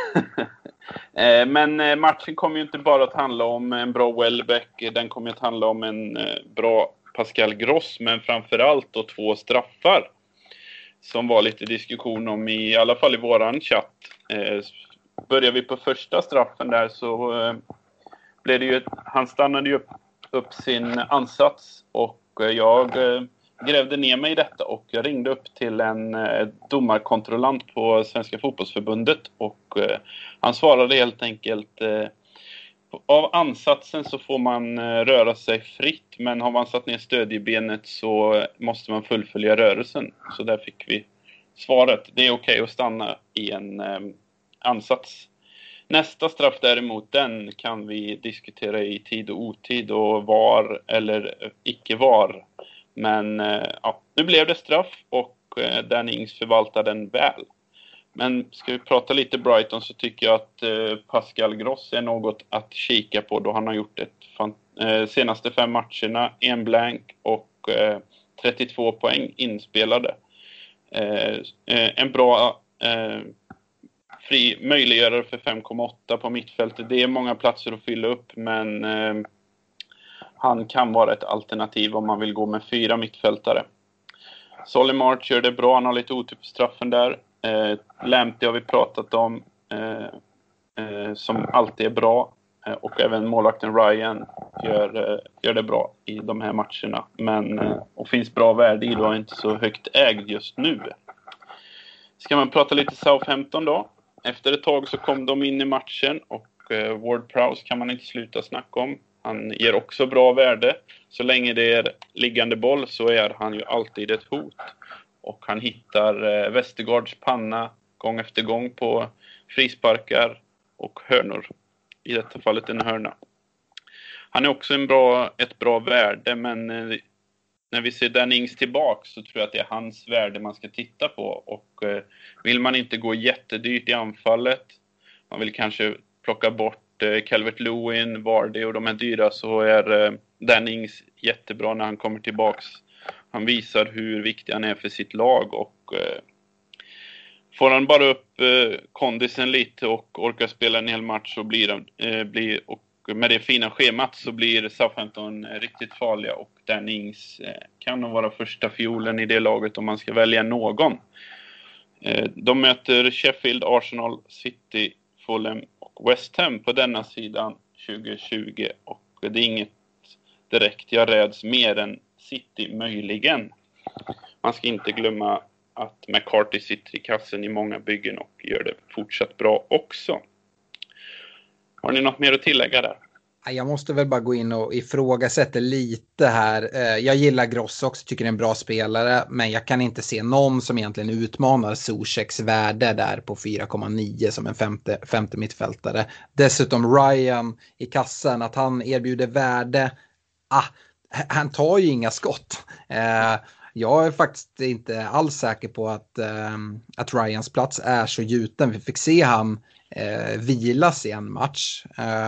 Men matchen kommer ju inte bara att handla om en bra Welbeck. Den kommer att handla om en bra Pascal Gross. Men framförallt då två straffar. Som var lite diskussion om i, i alla fall i våran chatt. Börjar vi på första straffen där så blev det ju, han stannade ju upp, upp sin ansats. Och jag grävde ner mig i detta och jag ringde upp till en eh, domarkontrollant på Svenska fotbollsförbundet och eh, han svarade helt enkelt eh, av ansatsen så får man eh, röra sig fritt, men har man satt ner stödjebenet så måste man fullfölja rörelsen. Så där fick vi svaret. Det är okej att stanna i en eh, ansats. Nästa straff däremot, den kan vi diskutera i tid och otid och var eller icke var. Men ja, nu blev det straff och eh, Danny Ings förvaltar den väl. Men ska vi prata lite Brighton så tycker jag att eh, Pascal Gross är något att kika på då han har gjort ett fan, eh, senaste fem matcherna, en blank och eh, trettiotvå poäng inspelade. Eh, eh, en bra eh, fri möjliggörare för fem komma åtta på mittfältet. Det är många platser att fylla upp, men eh, han kan vara ett alternativ om man vill gå med fyra mittfältare. Solly March gör det bra. Han har lite otur på straffen där. Eh, Lamptey har vi pratat om. Eh, eh, som alltid är bra. Eh, och även målvakten Ryan gör, eh, gör det bra i de här matcherna. Men, eh, och finns bra värde i då, är inte så högt ägd just nu. Ska man prata lite Southampton då. Efter ett tag så kom de in i matchen. Och eh, Ward-Prowse kan man inte sluta snacka om. Han ger också bra värde. Så länge det är liggande boll så är han ju alltid ett hot. Och han hittar eh, Vestergaards panna gång efter gång på frisparkar och hörnor. I detta fallet en hörna. Han är också en bra, ett bra värde, men eh, när vi ser Danny Ings tillbaka så tror jag att det är hans värde man ska titta på. Och eh, vill man inte gå jättedyrt i anfallet, man vill kanske plocka bort Calvert-Lewin, Vardy och de är dyra, så är eh, Danny Ings jättebra när han kommer tillbaks. Han visar hur viktig han är för sitt lag och eh, får han bara upp eh, kondisen lite och orkar spela en hel match så blir han, eh, blir, och med det fina schemat så blir Southampton eh, riktigt farliga och Danny Ings eh, kan nog vara första fiolen i det laget om man ska välja någon. Eh, de möter Sheffield, Arsenal, City, Fulham och West Ham på denna sidan tjugo tjugo och det är inget direkt jag räds mer än City möjligen. Man ska inte glömma att McCarthy sitter i kassen i många byggen och gör det fortsatt bra också. Har ni något mer att tillägga där? Jag måste väl bara gå in och ifrågasätta lite här. Jag gillar Gross också, tycker det är en bra spelare. Men jag kan inte se någon som egentligen utmanar Zuzeks värde där på fyra komma nio som en femte, femte mittfältare. Dessutom Ryan i kassen, att han erbjuder värde. Ah, han tar ju inga skott. Jag är faktiskt inte alls säker på att, att Ryans plats är så gjuten. Vi fick se han vilas i en match.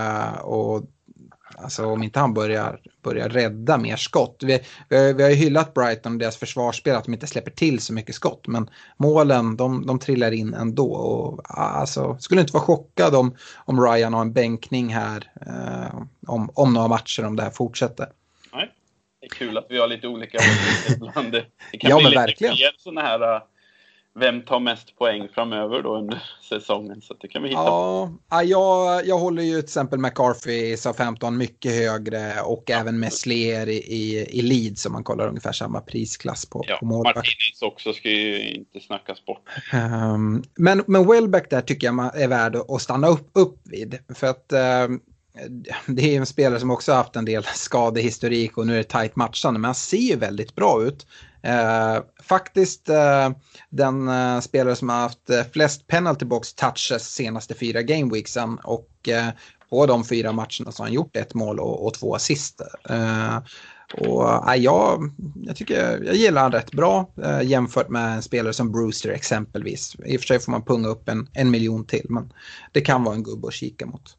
Och alltså om inte han börjar, börjar rädda mer skott. Vi, vi, vi har ju hyllat Brighton och deras försvarsspel att de inte släpper till så mycket skott. Men målen, de, de trillar in ändå. Och, alltså, skulle inte vara chockad om, om Ryan har en bänkning här eh, om, om några matcher om det här fortsätter. Nej, det är kul att vi har lite olika ibland. Det kan ja, bli men lite verkligen. fler sådana här... Uh... Vem tar mest poäng framöver då under säsongen? Så det kan vi hitta ja, på. Jag, jag håller ju till exempel McCarthy i Southampton mycket högre och ja. Även Meslier i, i, i Leeds som man kollar ungefär samma prisklass på, ja, på målvakt. Martinez också ska ju inte snackas bort. Um, men, men Welbeck där tycker jag man är värd att stanna upp, upp vid. För att um, det är en spelare som också har haft en del skadehistorik och nu är det tajt matchande. Men han ser ju väldigt bra ut. Uh, faktiskt uh, den uh, spelare som har haft uh, flest penalty box touches senaste fyra gameweeksen och uh, på de fyra matcherna så har han gjort ett mål och, och två assist. Uh, och uh, jag, jag tycker jag gillar han rätt bra uh, jämfört med en spelare som Brewster exempelvis. I och för sig får man punga upp en, en miljon till, men det kan vara en gubbe att kika mot.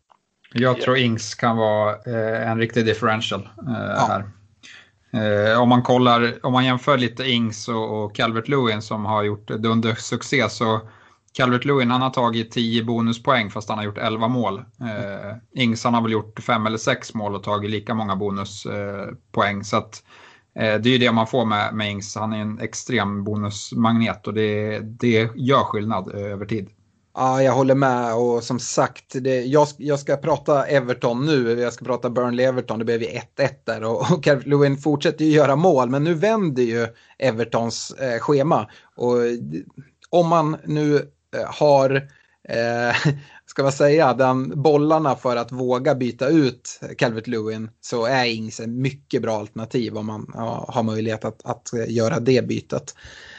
Jag tror Ings kan vara uh, en riktig differential uh, ja. här. Eh, om man kollar, om man jämför lite Ings och, och Calvert-Lewin som har gjort dunder succé, så Calvert-Lewin han har tagit tio bonuspoäng fast han har gjort elva mål. Eh, Ings han har väl gjort fem eller sex mål och tagit lika många bonuspoäng. Eh, så att eh, det är ju det man får med, med Ings. Han är en extrem bonusmagnet och det, det gör skillnad eh, över tid. Ja, jag håller med och som sagt, det, jag, jag ska prata Everton nu, jag ska prata Burnley-Everton, det blev ju ett ett där och, och Calvert-Lewin fortsätter ju göra mål, men nu vänder ju Evertons eh, schema och om man nu eh, har, eh, ska man säga, den bollarna för att våga byta ut Calvert-Lewin så är Ings en mycket bra alternativ om man ja, har möjlighet att, att göra det bytet.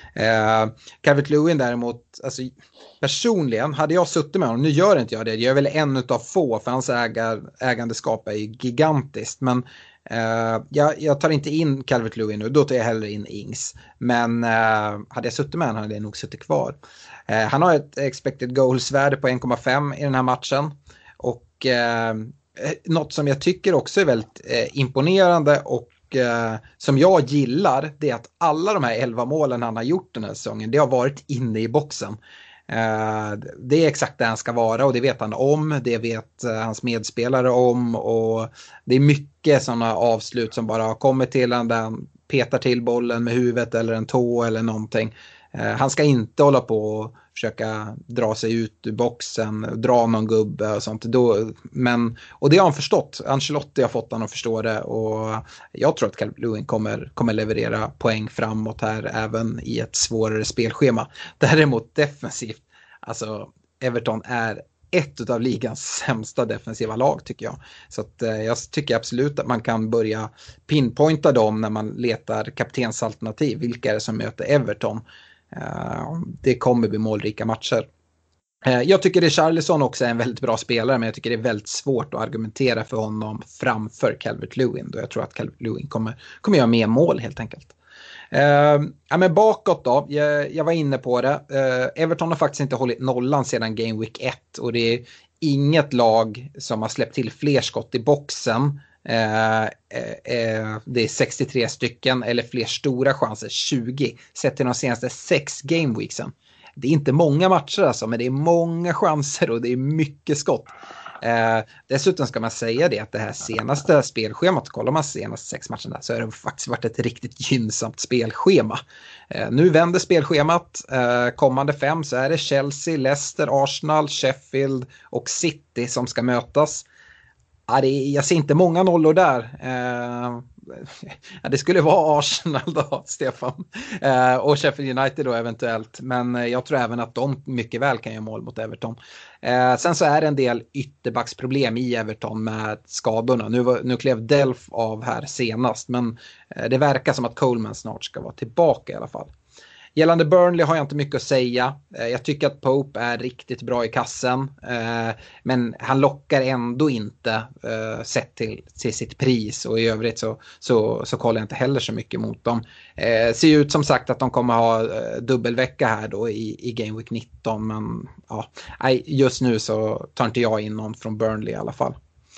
Eh, Calvert-Lewin däremot, alltså personligen hade jag suttit med honom, nu gör inte jag det, jag är väl en utav få för hans ägar, ägandeskap är ju gigantiskt, men eh, jag, jag tar inte in Calvert-Lewin nu, då tar jag hellre in Ings, men eh, hade jag suttit med honom hade jag nog suttit kvar. Eh, han har ett expected goals-värde på en komma fem i den här matchen och eh, något som jag tycker också är väldigt eh, imponerande och eh, som jag gillar, det är att alla de här elva målen han har gjort den här säsongen, det har varit inne i boxen. Eh, det är exakt där han ska vara och det vet han om, det vet eh, hans medspelare om och det är mycket sådana avslut som bara har kommit till han där han petar till bollen med huvudet eller en tå eller någonting. Eh, han ska inte hålla på och försöka dra sig ut ur boxen, dra någon gubbe och sånt. Då, men, och det har han förstått. Ancelotti har fått honom att förstå det och jag tror att Calvert-Lewin kommer, kommer leverera poäng framåt här även i ett svårare spelschema. Däremot defensivt, alltså Everton är ett av ligans sämsta defensiva lag tycker jag. Så att, eh, jag tycker absolut att man kan börja pinpointa dem när man letar kaptensalternativ. Vilka är det som möter Everton? Uh, det kommer bli målrika matcher. Uh, jag tycker det är Richarlison också är en väldigt bra spelare, men jag tycker det är väldigt svårt att argumentera för honom framför Calvert-Lewin, då jag tror att Calvert-Lewin kommer, kommer göra mer mål helt enkelt. Uh, ja, men bakåt då, jag, jag var inne på det. Uh, Everton har faktiskt inte hållit nollan sedan Game Week ett och det är inget lag som har släppt till fler skott i boxen. Eh, eh, det är sextiotre stycken eller fler stora chanser, tjugo sett till de senaste sex gameweeksen. Det är inte många matcher alltså, men det är många chanser och det är mycket skott. Eh, dessutom ska man säga det att det här senaste spelschemat, kollar man senaste sex matcherna så har det faktiskt varit ett riktigt gynnsamt spelschema. Eh, nu vänder spelschemat, eh, kommande fem så är det Chelsea, Leicester, Arsenal, Sheffield och City som ska mötas. Ja, det är, jag ser inte många nollor där. Eh, ja, det skulle vara Arsenal då, Stefan. Eh, och Sheffield United då eventuellt. Men jag tror även att de mycket väl kan göra mål mot Everton. Eh, sen så är det en del ytterbacksproblem i Everton med skadorna. Nu, var, nu klev Delf av här senast. Men eh, det verkar som att Coleman snart ska vara tillbaka i alla fall. Gällande Burnley har jag inte mycket att säga. Jag tycker att Pope är riktigt bra i kassen. Men han lockar ändå inte sett till, till sitt pris. Och i övrigt så, så, så kollar jag inte heller så mycket mot dem. Ser ut som sagt att de kommer ha dubbelvecka här då i, i Game Week nitton. Men ja, just nu så tar inte jag in någon från Burnley i alla fall.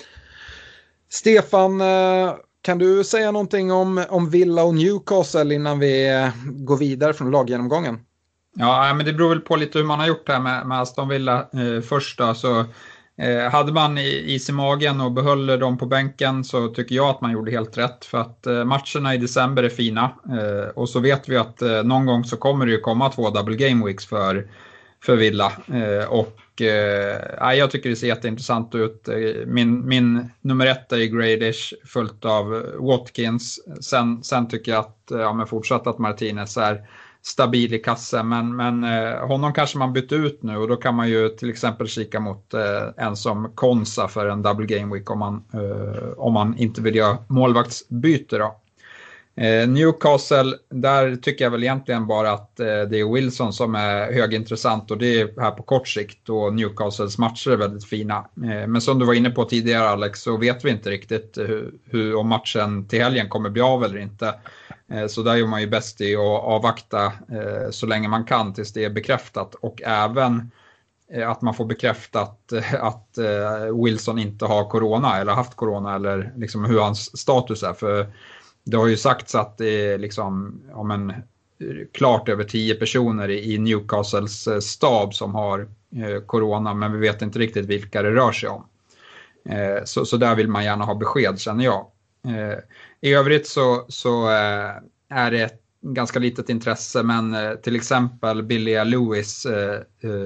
Stefan... Kan du säga någonting om, om Villa och Newcastle innan vi går vidare från laggenomgången? Ja, men det beror väl på lite hur man har gjort här med, med Aston Villa eh, först då. Så eh, hade man is i magen och behöll dem på bänken så tycker jag att man gjorde helt rätt. För att eh, matcherna i december är fina. Eh, och så vet vi att eh, någon gång så kommer det ju komma två double game weeks för, för Villa. Eh, och eh, jag tycker det ser jätteintressant ut. Min, min nummer ett är Grealish, följt av Watkins. Sen, sen tycker jag att ja, men fortsatt att Martinez är stabil i kassen. Men, men eh, honom kanske man bytt ut nu. Och då kan man ju till exempel kika mot eh, en som Konsa för en double game week. Om man, eh, om man inte vill göra målvaktsbyte då. Eh, Newcastle, där tycker jag väl egentligen bara att eh, det är Wilson som är högintressant. Och det är här på kort sikt. Och Newcastles matcher är väldigt fina. Eh, men som du var inne på tidigare Alex, så vet vi inte riktigt hur, hur om matchen till helgen kommer bli av eller inte. Så där är man ju bäst i att avvakta eh, så länge man kan tills det är bekräftat. Och även eh, att man får bekräftat eh, att eh, Wilson inte har corona eller haft corona eller liksom hur hans status är. För det har ju sagts att det är liksom, ja, men, klart över tio personer i, i Newcastles eh, stab som har eh, corona, men vi vet inte riktigt vilka det rör sig om. Eh, så, så där vill man gärna ha besked, känner jag. Eh, I övrigt så, så eh, är det ett ganska litet intresse, men eh, till exempel Billy Lewis eh,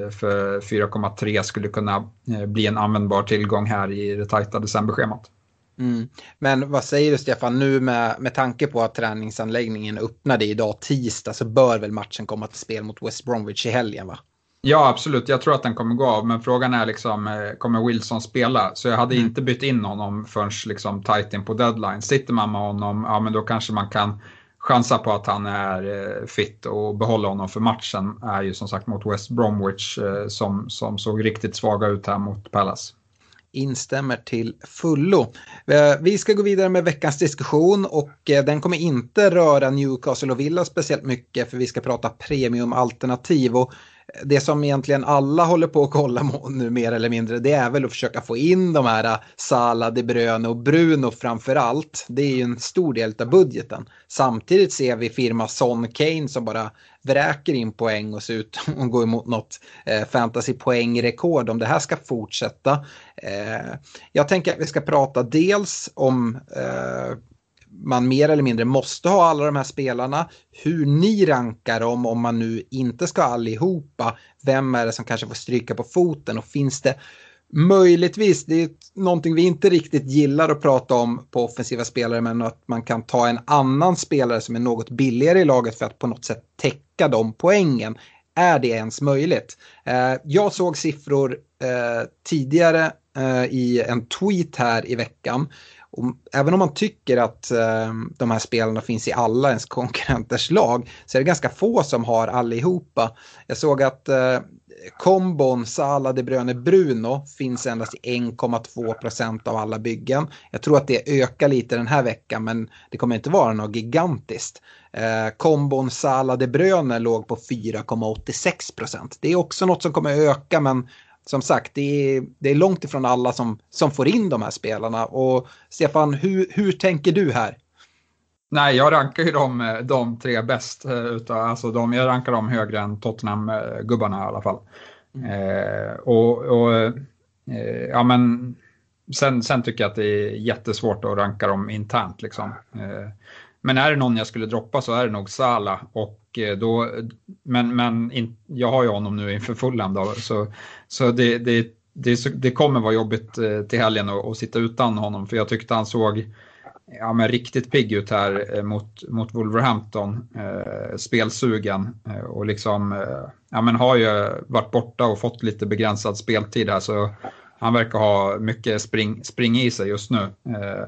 för fyra komma tre skulle kunna eh, bli en användbar tillgång här i det tajta decemberschemat. Mm. Men vad säger du Stefan, nu med, med tanke på att träningsanläggningen öppnade idag tisdag så bör väl matchen komma till spel mot West Bromwich i helgen, va? Ja, absolut. Jag tror att den kommer gå av. Men frågan är liksom, kommer Wilson spela? Så jag hade mm. inte bytt in honom förrän liksom tight in på deadline. Sitter man med honom, ja men då kanske man kan chansa på att han är fit och behålla honom för matchen. Är ju som sagt mot West Bromwich som, som såg riktigt svaga ut här mot Palace. Instämmer till fullo. Vi ska gå vidare med veckans diskussion och den kommer inte röra Newcastle och Villa speciellt mycket, för vi ska prata premiumalternativ. Och det som egentligen alla håller på att kolla nu mer eller mindre, det är väl att försöka få in de här Salah, De Bruyne och Bruno framför allt. Det är ju en stor del av budgeten. Samtidigt ser vi firma Son Kane som bara vräker in poäng och ser ut att gå emot något eh, fantasy-poängrekord om det här ska fortsätta. Eh, jag tänker att vi ska prata dels om eh, man mer eller mindre måste ha alla de här spelarna, hur ni rankar dem om man nu inte ska allihopa, vem är det som kanske får stryka på foten och finns det möjligtvis, det är någonting vi inte riktigt gillar att prata om på offensiva spelare, men att man kan ta en annan spelare som är något billigare i laget för att på något sätt täcka de poängen. Är det ens möjligt? Eh, jag såg siffror eh, tidigare eh, i en tweet här i veckan. Och även om man tycker att eh, de här spelarna finns i alla ens konkurrenters lag, så är det ganska få som har allihopa. Jag såg att eh, kombon Salah, De Bruyne, Bruno finns endast i en komma två procent av alla byggen. Jag tror att det ökar lite den här veckan, men det kommer inte vara något gigantiskt. Eh, kombon Salah, De Bruyne låg på fyra komma åttiosex procent. Det är också något som kommer öka, men som sagt, det är, det är långt ifrån alla som, som får in de här spelarna. Och Stefan, hur, hur tänker du här? Nej, jag rankar ju de, de tre bäst. Utav, alltså de, jag rankar dem högre än Tottenham-gubbarna i alla fall. Mm. Eh, och och eh, ja, men sen, sen tycker jag att det är jättesvårt att ranka dem internt. Liksom. Eh, men är det någon jag skulle droppa så är det nog Salah. Och då, men men in, jag har ju honom nu inför Fulham då, så, så det, det, det, så, det kommer vara jobbigt eh, till helgen att, att sitta utan honom, för jag tyckte han såg ja, men riktigt pigg ut här eh, mot, mot Wolverhampton, eh, spelsugen eh, och liksom eh, ja, men har ju varit borta och fått lite begränsad speltid här, så han verkar ha mycket spring, spring i sig just nu. Eh,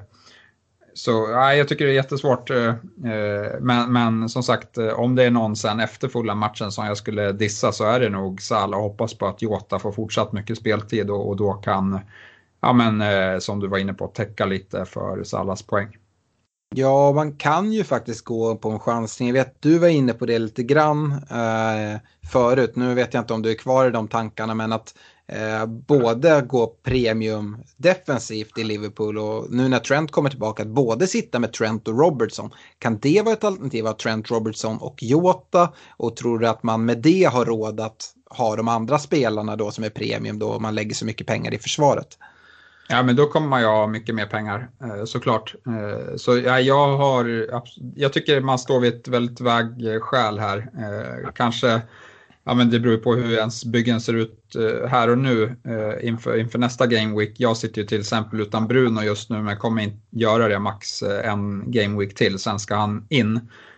Så ja, jag tycker det är jättesvårt, eh, men, men som sagt, eh, om det är någon sen efter fulla matchen som jag skulle dissa, så är det nog Salah, och hoppas på att Jota får fortsatt mycket speltid och, och då kan, ja men eh, som du var inne på, täcka lite för Salahs poäng. Ja, man kan ju faktiskt gå på en chansning. Jag vet, du var inne på det lite grann eh, förut. Nu vet jag inte om du är kvar i de tankarna, men att eh, både gå premium defensivt i Liverpool, och nu när Trent kommer tillbaka, att både sitta med Trent och Robertson. Kan det vara ett alternativ av Trent, Robertson och Jota? Och tror du att man med det har råd att ha de andra spelarna då som är premium då, om man lägger så mycket pengar i försvaret? Ja, men då kommer man ju ha mycket mer pengar, såklart. Så ja, jag har, jag tycker man står vid ett väldigt vägskäl här. Kanske, ja men det beror på hur ens byggen ser ut här och nu inför, inför nästa Game Week. Jag sitter ju till exempel utan Bruno just nu, men kommer inte göra det max en Game Week till. Sen ska han in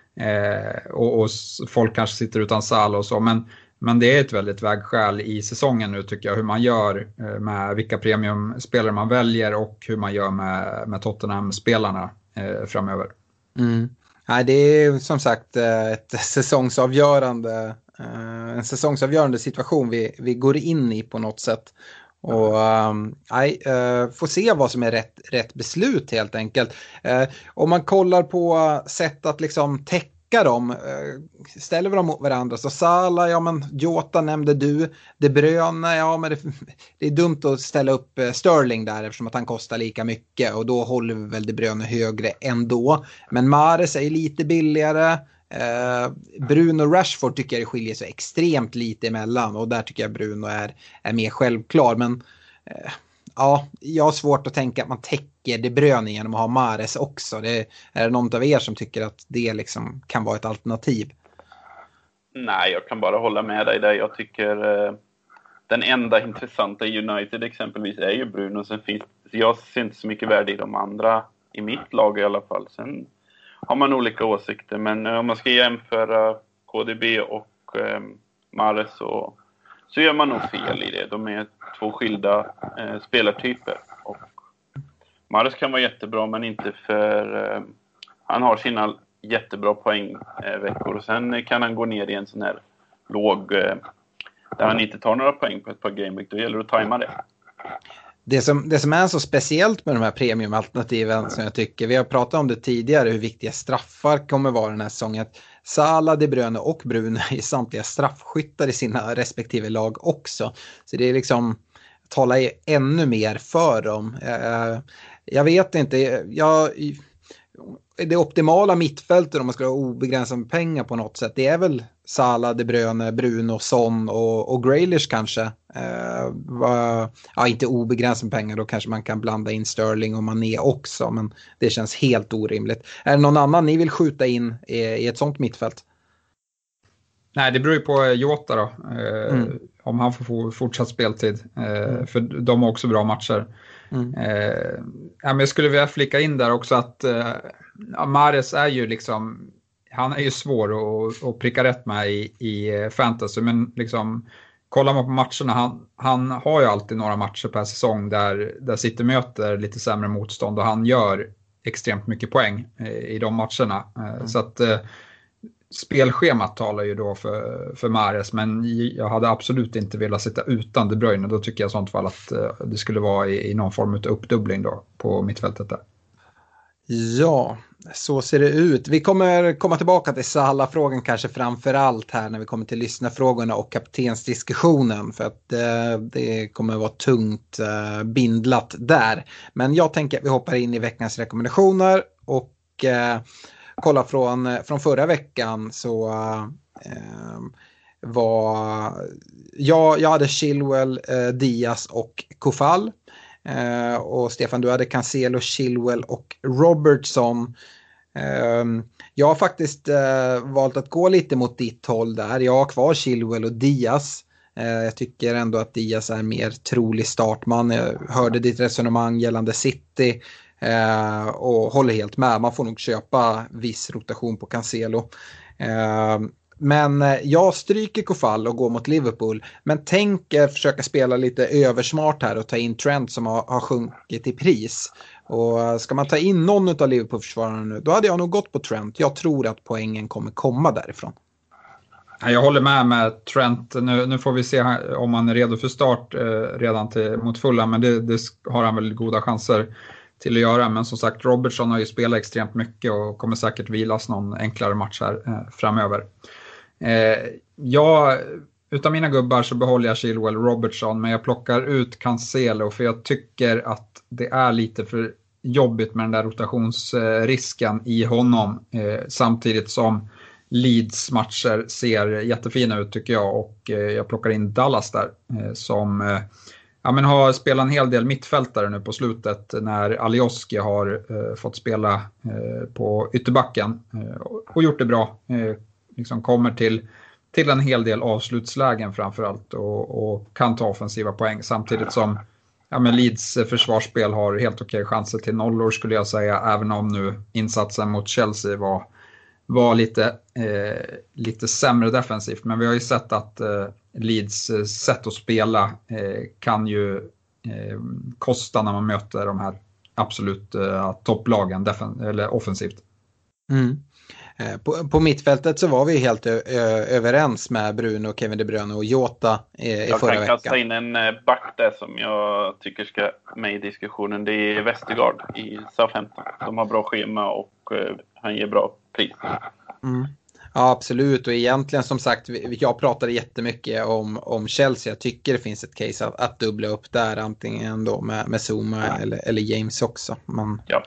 och, och folk kanske sitter utan Salah och så, men Men det är ett väldigt vägskäl i säsongen nu, tycker jag, hur man gör med vilka premiumspelare man väljer och hur man gör med, med Tottenham-spelarna eh, framöver. Mm. Nej, det är som sagt ett säsongsavgörande, eh, en säsongsavgörande situation vi, vi går in i på något sätt. Och um, nej, uh, får se vad som är rätt, rätt beslut helt enkelt. Uh, om man kollar på sätt att liksom täcka dem, ställer vi dem mot varandra, så Salah, ja men Jota nämnde du, De Bruyne, ja men det, det är dumt att ställa upp Sterling där eftersom att han kostar lika mycket, och då håller vi väl De Bruyne högre ändå, men Mahrez är lite billigare. eh, Bruno och Rashford tycker jag det skiljer så extremt lite emellan, och där tycker jag Bruno är, är mer självklar, men eh, ja, jag har svårt att tänka att man täcker De Bruyne genom att ha Mahrez också. Det är det någon av er som tycker att det liksom kan vara ett alternativ? Nej, jag kan bara hålla med dig där. Jag tycker eh, den enda intressanta i United exempelvis är ju Bruno. Sen finns, jag ser inte så mycket värde i de andra, i mitt lag i alla fall. Sen har man olika åsikter, men eh, om man ska jämföra K D B och eh, Mahrez så, så gör man nog fel i det. De är två skilda eh, spelartyper. Och Mahrez kan vara jättebra, men inte för... Eh, han har sina jättebra poängveckor. Eh, och sen kan han gå ner i en sån här låg... Eh, där han inte tar några poäng på ett par gameweek. Då gäller det att tajma det. Det som, det som är så speciellt med de här premiumalternativen som jag tycker, vi har pratat om det tidigare, hur viktiga straffar kommer vara den här säsongen. Salah, De Bruyne och Bruno är samtliga straffskyttar i sina respektive lag också. Så det är liksom, tala ännu mer för dem. Jag vet inte, jag... det optimala mittfältet om man ska ha obegränsade pengar på något sätt, det är väl Salah, De Bruyne, Bruno, Son och, och Grealish kanske. Eh, va, ja, inte obegränsade pengar, då kanske man kan blanda in Sterling och Mané också, men det känns helt orimligt. Är det någon annan ni vill skjuta in i, i ett sånt mittfält? Nej, det beror ju på Jota då. Eh, mm. Om han får fortsatt speltid. Eh, mm. För de har också bra matcher. Mm. Eh, ja, men jag skulle vilja flika in där också att eh, Mahrez är ju liksom, han är ju svår att, att pricka rätt med i, i fantasy, men liksom kollar man på matcherna, han, han har ju alltid några matcher per säsong där, där City möter lite sämre motstånd och han gör extremt mycket poäng eh, i de matcherna. Eh, mm. Så att eh, spelschemat talar ju då för, för Mahrez, men jag hade absolut inte velat sitta utan De Bruyne. Då tycker jag i sånt fall att uh, det skulle vara i, i någon form av uppdubbling då på mittfältet där. Ja, så ser det ut. Vi kommer komma tillbaka till Salah-frågan kanske framför allt här när vi kommer till lyssnarfrågorna och kaptensdiskussionen, för att uh, det kommer vara tungt uh, bindlat där. Men jag tänker att vi hoppar in i veckans rekommendationer och uh, kolla från, från förra veckan så eh, var jag, jag hade Chilwell, eh, Diaz och Kofall. Eh, och Stefan, du hade Cancelo, Chilwell och Robertson. Eh, jag har faktiskt eh, valt att gå lite mot ditt håll där. Jag har kvar Chilwell och Diaz. Jag tycker ändå att Diaz är mer trolig startman. Jag hörde ditt resonemang gällande City och håller helt med. Man får nog köpa viss rotation på Cancelo. Men jag stryker Kofall och går mot Liverpool. Men tänker försöka spela lite översmart här och ta in Trent som har, har sjunkit i pris. Och ska man ta in någon av Liverpool-försvararna nu, då hade jag nog gått på Trent. Jag tror att poängen kommer komma därifrån. Jag håller med med Trent. Nu, nu får vi se om han är redo för start eh, redan till, mot Fulham. Men det, det har han väl goda chanser till att göra. Men som sagt, Robertson har ju spelat extremt mycket och kommer säkert vilas någon enklare match här eh, framöver. Eh, jag, utav mina gubbar så behåller jag Chilwell Robertson, men jag plockar ut Cancelo för jag tycker att det är lite för jobbigt med den där rotationsrisken i honom, eh, samtidigt som Leeds matcher ser jättefina ut tycker jag, och eh, jag plockar in Dallas där eh, som eh, ja, men har spelat en hel del mittfältare nu på slutet när Alioski har eh, fått spela eh, på ytterbacken eh, och gjort det bra. Eh, liksom kommer till, till en hel del avslutslägen framförallt och, och kan ta offensiva poäng samtidigt som ja, men Leeds försvarsspel har helt okej chanser till nollor skulle jag säga, även om nu insatsen mot Chelsea var, var lite, eh, lite sämre defensivt. Men vi har ju sett att eh, Leeds sätt att spela eh, kan ju eh, kosta när man möter de här absolut eh, topplagen defen- eller offensivt. Mm. På, på mittfältet så var vi helt ö- ö- överens med Bruno, Kevin De Bruyne och Jota i, i förra veckan. Jag kan kasta in en back där som jag tycker ska med i diskussionen. Det är Vestergaard i Southampton. De har bra schema och uh, han ger bra pris. Mm. Ja, absolut. Och egentligen som sagt, jag pratade jättemycket om, om Chelsea. Jag tycker det finns ett case att, att dubbla upp där, antingen då med, med Zuma eller, eller James också. Men, ja.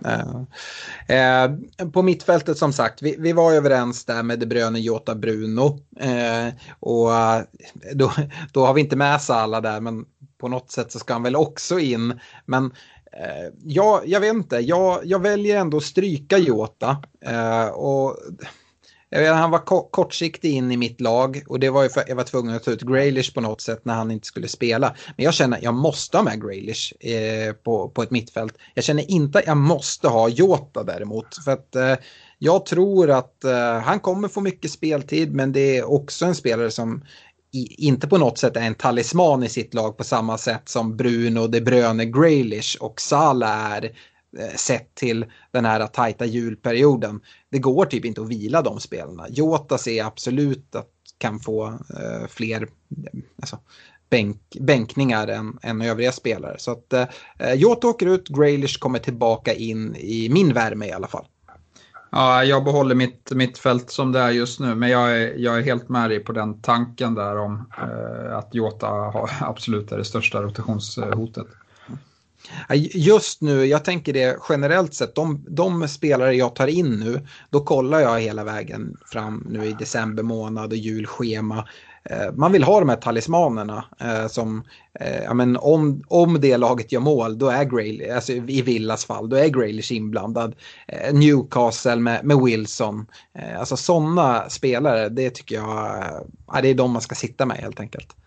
eh, eh, på mittfältet som sagt, vi, vi var överens där med De Bruyne, Jota, Bruno. Eh, och då, då har vi inte med Salah där, men på något sätt så ska han väl också in. Men eh, jag, jag vet inte, jag, jag väljer ändå att stryka Jota. Eh, och... Jag vet, han var k- kortsiktig in i mitt lag och det var ju för jag var tvungen att ta ut Grealish på något sätt när han inte skulle spela. Men jag känner att jag måste ha med Grealish eh, på, på ett mittfält. Jag känner inte att jag måste ha Jota däremot. För att eh, jag tror att eh, han kommer få mycket speltid, men det är också en spelare som i, inte på något sätt är en talisman i sitt lag på samma sätt som Bruno, De Bruyne, Grealish och Salah är sett till den här tajta julperioden. Det går typ inte att vila de spelarna. Jota ser absolut att kan få eh, fler alltså, bänk, bänkningar än, än övriga spelare. Så att eh, Jota åker ut, Grealish kommer tillbaka in i min värme i alla fall. Ja, jag behåller mitt, mitt fält som det är just nu, men jag är, jag är helt med dig på den tanken där om eh, att Jota har, absolut är det största rotationshotet. Just nu, jag tänker det generellt sett, de, de spelare jag tar in nu, då kollar jag hela vägen fram nu i december månad och julschema. Eh, man vill ha de här talismanerna eh, som, eh, ja, men om, om det laget gör mål, då är Grealish, alltså i Villas fall, då är Grealish inblandad. Eh, Newcastle med, med Wilson, eh, alltså sådana spelare, det tycker jag, eh, det är de man ska sitta med helt enkelt.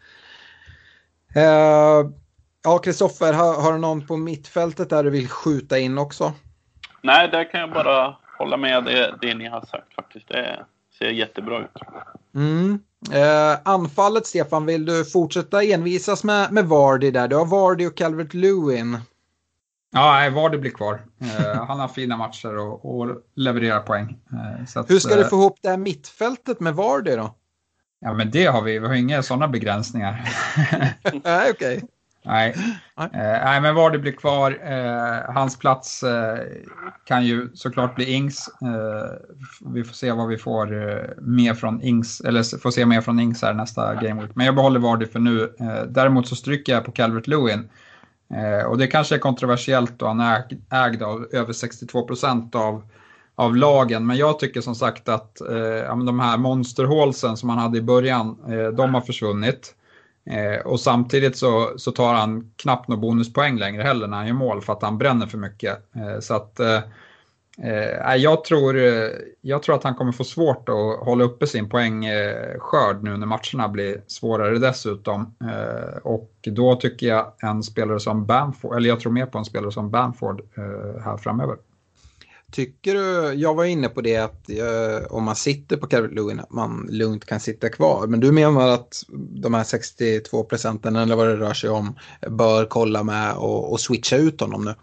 Eh, Ja, Kristoffer, har, har du någon på mittfältet där du vill skjuta in också? Nej, där kan jag bara hålla med det, det ni har sagt faktiskt. Det ser jättebra ut. Mm. Eh, anfallet, Stefan, vill du fortsätta envisas med, med Vardy där? Du har Vardy och Calvert-Lewin. Ja, nej, Vardy blir kvar. Eh, han har fina matcher och, och levererar poäng. Eh, så att, Hur ska eh, du få ihop det här mittfältet med Vardy då? Ja, men det har vi. Vi har inga sådana begränsningar. Nej, okej. Okay. Nej. Eh, nej, men Vardy blir kvar. Eh, hans plats eh, kan ju såklart bli Ings. Eh, vi får se vad vi får eh, mer från Ings, eller får se mer från Ings här nästa game week. Men jag behåller Vardy för nu. Eh, däremot så stryker jag på Calvert-Lewin. Eh, och det kanske är kontroversiellt då han är ägd av över sextiotvå procent av, av lagen. Men jag tycker som sagt att eh, de här monsterhålsen som han hade i början, eh, de har försvunnit. Eh, och samtidigt så, så tar han knappt någon bonuspoäng längre heller när han gör mål för att han bränner för mycket. Eh, så att eh, Eh, jag, tror, jag tror att han kommer få svårt att hålla uppe sin poängskörd nu när matcherna blir svårare dessutom. Eh, och då tycker jag en spelare som Bamford, eller jag tror mer på en spelare som Bamford eh, här framöver. Tycker du, jag var inne på det att eh, om man sitter på Calvert Lewin att man lugnt kan sitta kvar. Men du menar att de här sextiotvå procenten eller vad det rör sig om bör kolla med och, och switcha ut honom nu?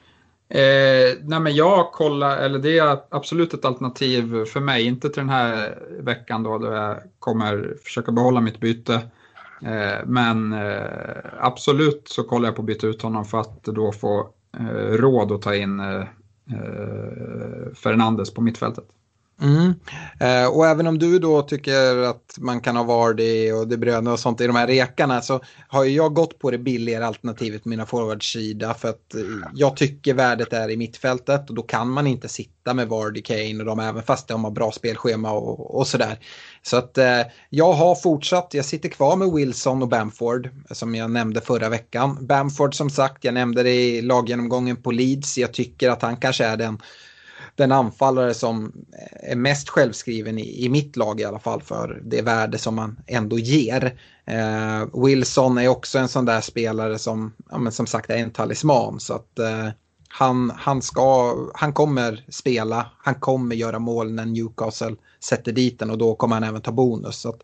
Eh, nej men jag kollar, eller det är absolut ett alternativ för mig, inte till den här veckan då, då jag kommer försöka behålla mitt byte. Eh, men eh, absolut så kollar jag på att byta ut honom för att då få eh, råd att ta in eh, Fernandes på mittfältet. Mm. Eh, och även om du då tycker att man kan ha Vardy och De Bruyne och sånt i de här rekarna, så har ju jag gått på det billigare alternativet med mina forwardsida, för att jag tycker värdet är i mittfältet och då kan man inte sitta med Vardy, Kane och de, även fast de har bra spelschema och, och sådär. Så att eh, jag har fortsatt, jag sitter kvar med Wilson och Bamford som jag nämnde förra veckan. Bamford som sagt, jag nämnde det i laggenomgången på Leeds, jag tycker att han kanske är den den anfallare som är mest självskriven i, i mitt lag i alla fall, för det värde som man ändå ger. Eh, Wilson är också en sån där spelare som, ja, men som sagt är en talisman, så att eh, han, han, ska, han kommer spela, han kommer göra mål när Newcastle sätter dit den och då kommer han även ta bonus. Så att,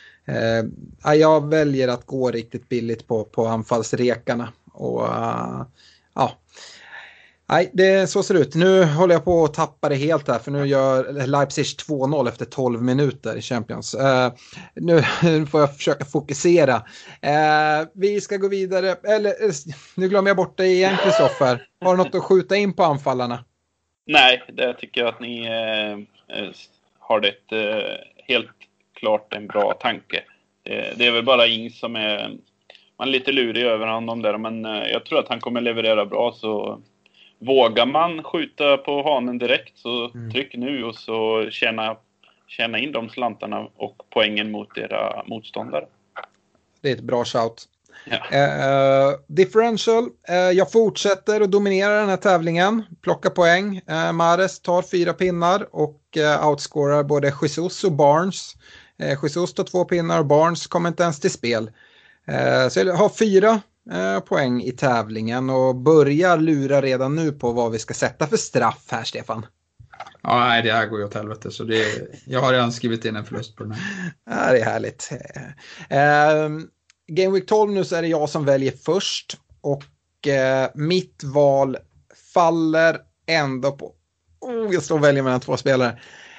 eh, jag väljer att gå riktigt billigt på, på anfallsrekarna och uh, ja. Nej, det så ser det ut. Nu håller jag på att tappa det helt här, för nu gör Leipzig två noll efter tolv minuter i Champions. Uh, nu får jag försöka fokusera. Uh, vi ska gå vidare. Eller, uh, nu glömmer jag bort det igen, Kristoffer. Har du något att skjuta in på anfallarna? Nej, det tycker jag att ni uh, har det uh, helt klart en bra tanke. Uh, det är väl bara Ings som är, man är lite lurig över honom där, men uh, jag tror att han kommer leverera bra, så vågar man skjuta på hanen direkt så mm. tryck nu och så tjäna, tjäna in de slantarna och poängen mot era motståndare. Det är ett bra shout. Ja. Uh, differential. Uh, jag fortsätter att dominera den här tävlingen. Plocka poäng. Uh, Mahrez tar fyra pinnar och uh, outscorar både Jesus och Barnes. Uh, Jesus tar två pinnar och Barnes kommer inte ens till spel. Uh, så jag har fyra Eh, poäng i tävlingen och börjar lura redan nu på vad vi ska sätta för straff här, Stefan. Ja, nej, det här går ju åt helvete, så det är, jag har redan skrivit in en förlust på den här. Ja, det är härligt. Eh, Game Week tolv nu, så är det jag som väljer först och eh, mitt val faller ändå på... Oh, jag står och väljer mellan två spelare.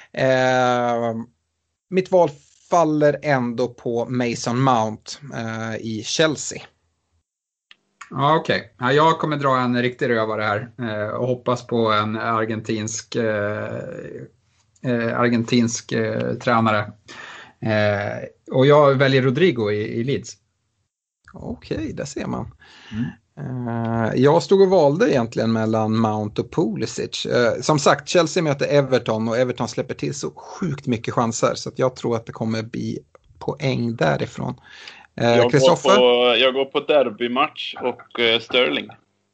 Eh, mitt val faller ändå på Mason Mount eh, i Chelsea. Ja, okej. Okay. Ja, jag kommer dra en riktig rövare här eh, och hoppas på en argentinsk, eh, eh, argentinsk eh, tränare. Eh, och jag väljer Rodrigo i, i Leeds. Okej, okay, där ser man. Mm. Uh, jag stod och valde egentligen mellan Mount och Pulisic. Uh, som sagt, Chelsea möter Everton och Everton släpper till så sjukt mycket chanser, så att jag tror att det kommer bli poäng därifrån. Uh, jag, går på, jag går på derbymatch och uh, Sterling.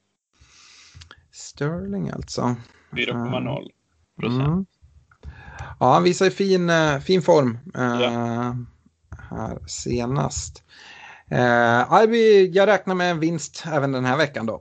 Sterling alltså. fyra komma noll procent. Uh, mm. Ja, han visar ju fin, uh, fin form uh, ja. här senast. Uh, jag räknar med en vinst även den här veckan då.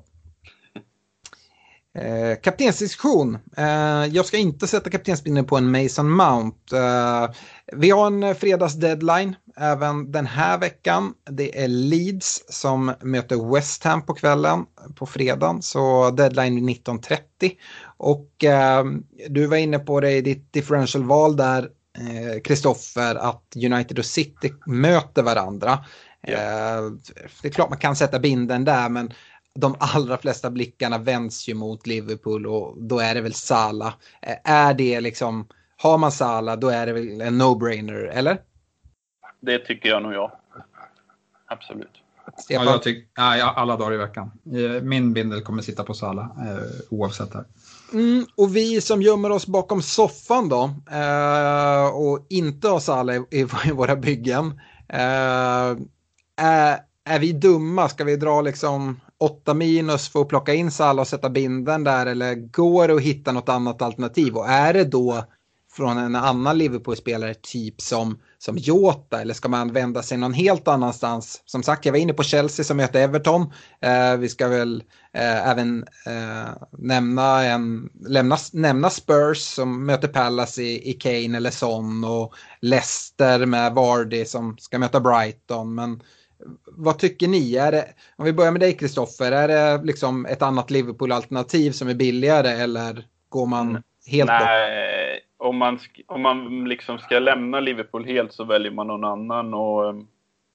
Uh, kaptensdiskussion. Uh, jag ska inte sätta kaptensbindeln på en Mason Mount. Uh, vi har en fredags deadline även den här veckan. Det är Leeds som möter West Ham på kvällen på fredagen. Så deadline är nitton trettio. Och uh, du var inne på det i ditt differential-val där, Kristoffer, uh, att United och City möter varandra. Yeah. Uh, det är klart man kan sätta binden där, men de allra flesta blickarna vänds ju mot Liverpool och då är det väl Salah. Uh, är det liksom, har man Salah, då är det väl en no-brainer, eller? Det tycker jag nog, ja. Absolut. Ja, jag tyck, ja, alla dagar i veckan. Min bindel kommer sitta på Salah, eh, oavsett här. Mm, och vi som gömmer oss bakom soffan då eh, och inte har Salah i, i, i våra byggen, eh, är, är vi dumma? Ska vi dra liksom åtta minus för att plocka in Salah och sätta binden där, eller går det att hitta något annat alternativ? Och är det då från en annan Liverpool-spelare typ som, som Jota, eller ska man vända sig någon helt annanstans? Som sagt, jag var inne på Chelsea som möter Everton. Eh, vi ska väl eh, även eh, nämna, en, lämna, nämna Spurs som möter Palace i, i Kane eller Son, och Leicester med Vardy som ska möta Brighton. Men vad tycker ni? Är det, om vi börjar med dig, Kristoffer, är det liksom ett annat Liverpool-alternativ som är billigare, eller går man helt bort? Nej, om man, om man liksom ska lämna Liverpool helt så väljer man någon annan. Och um,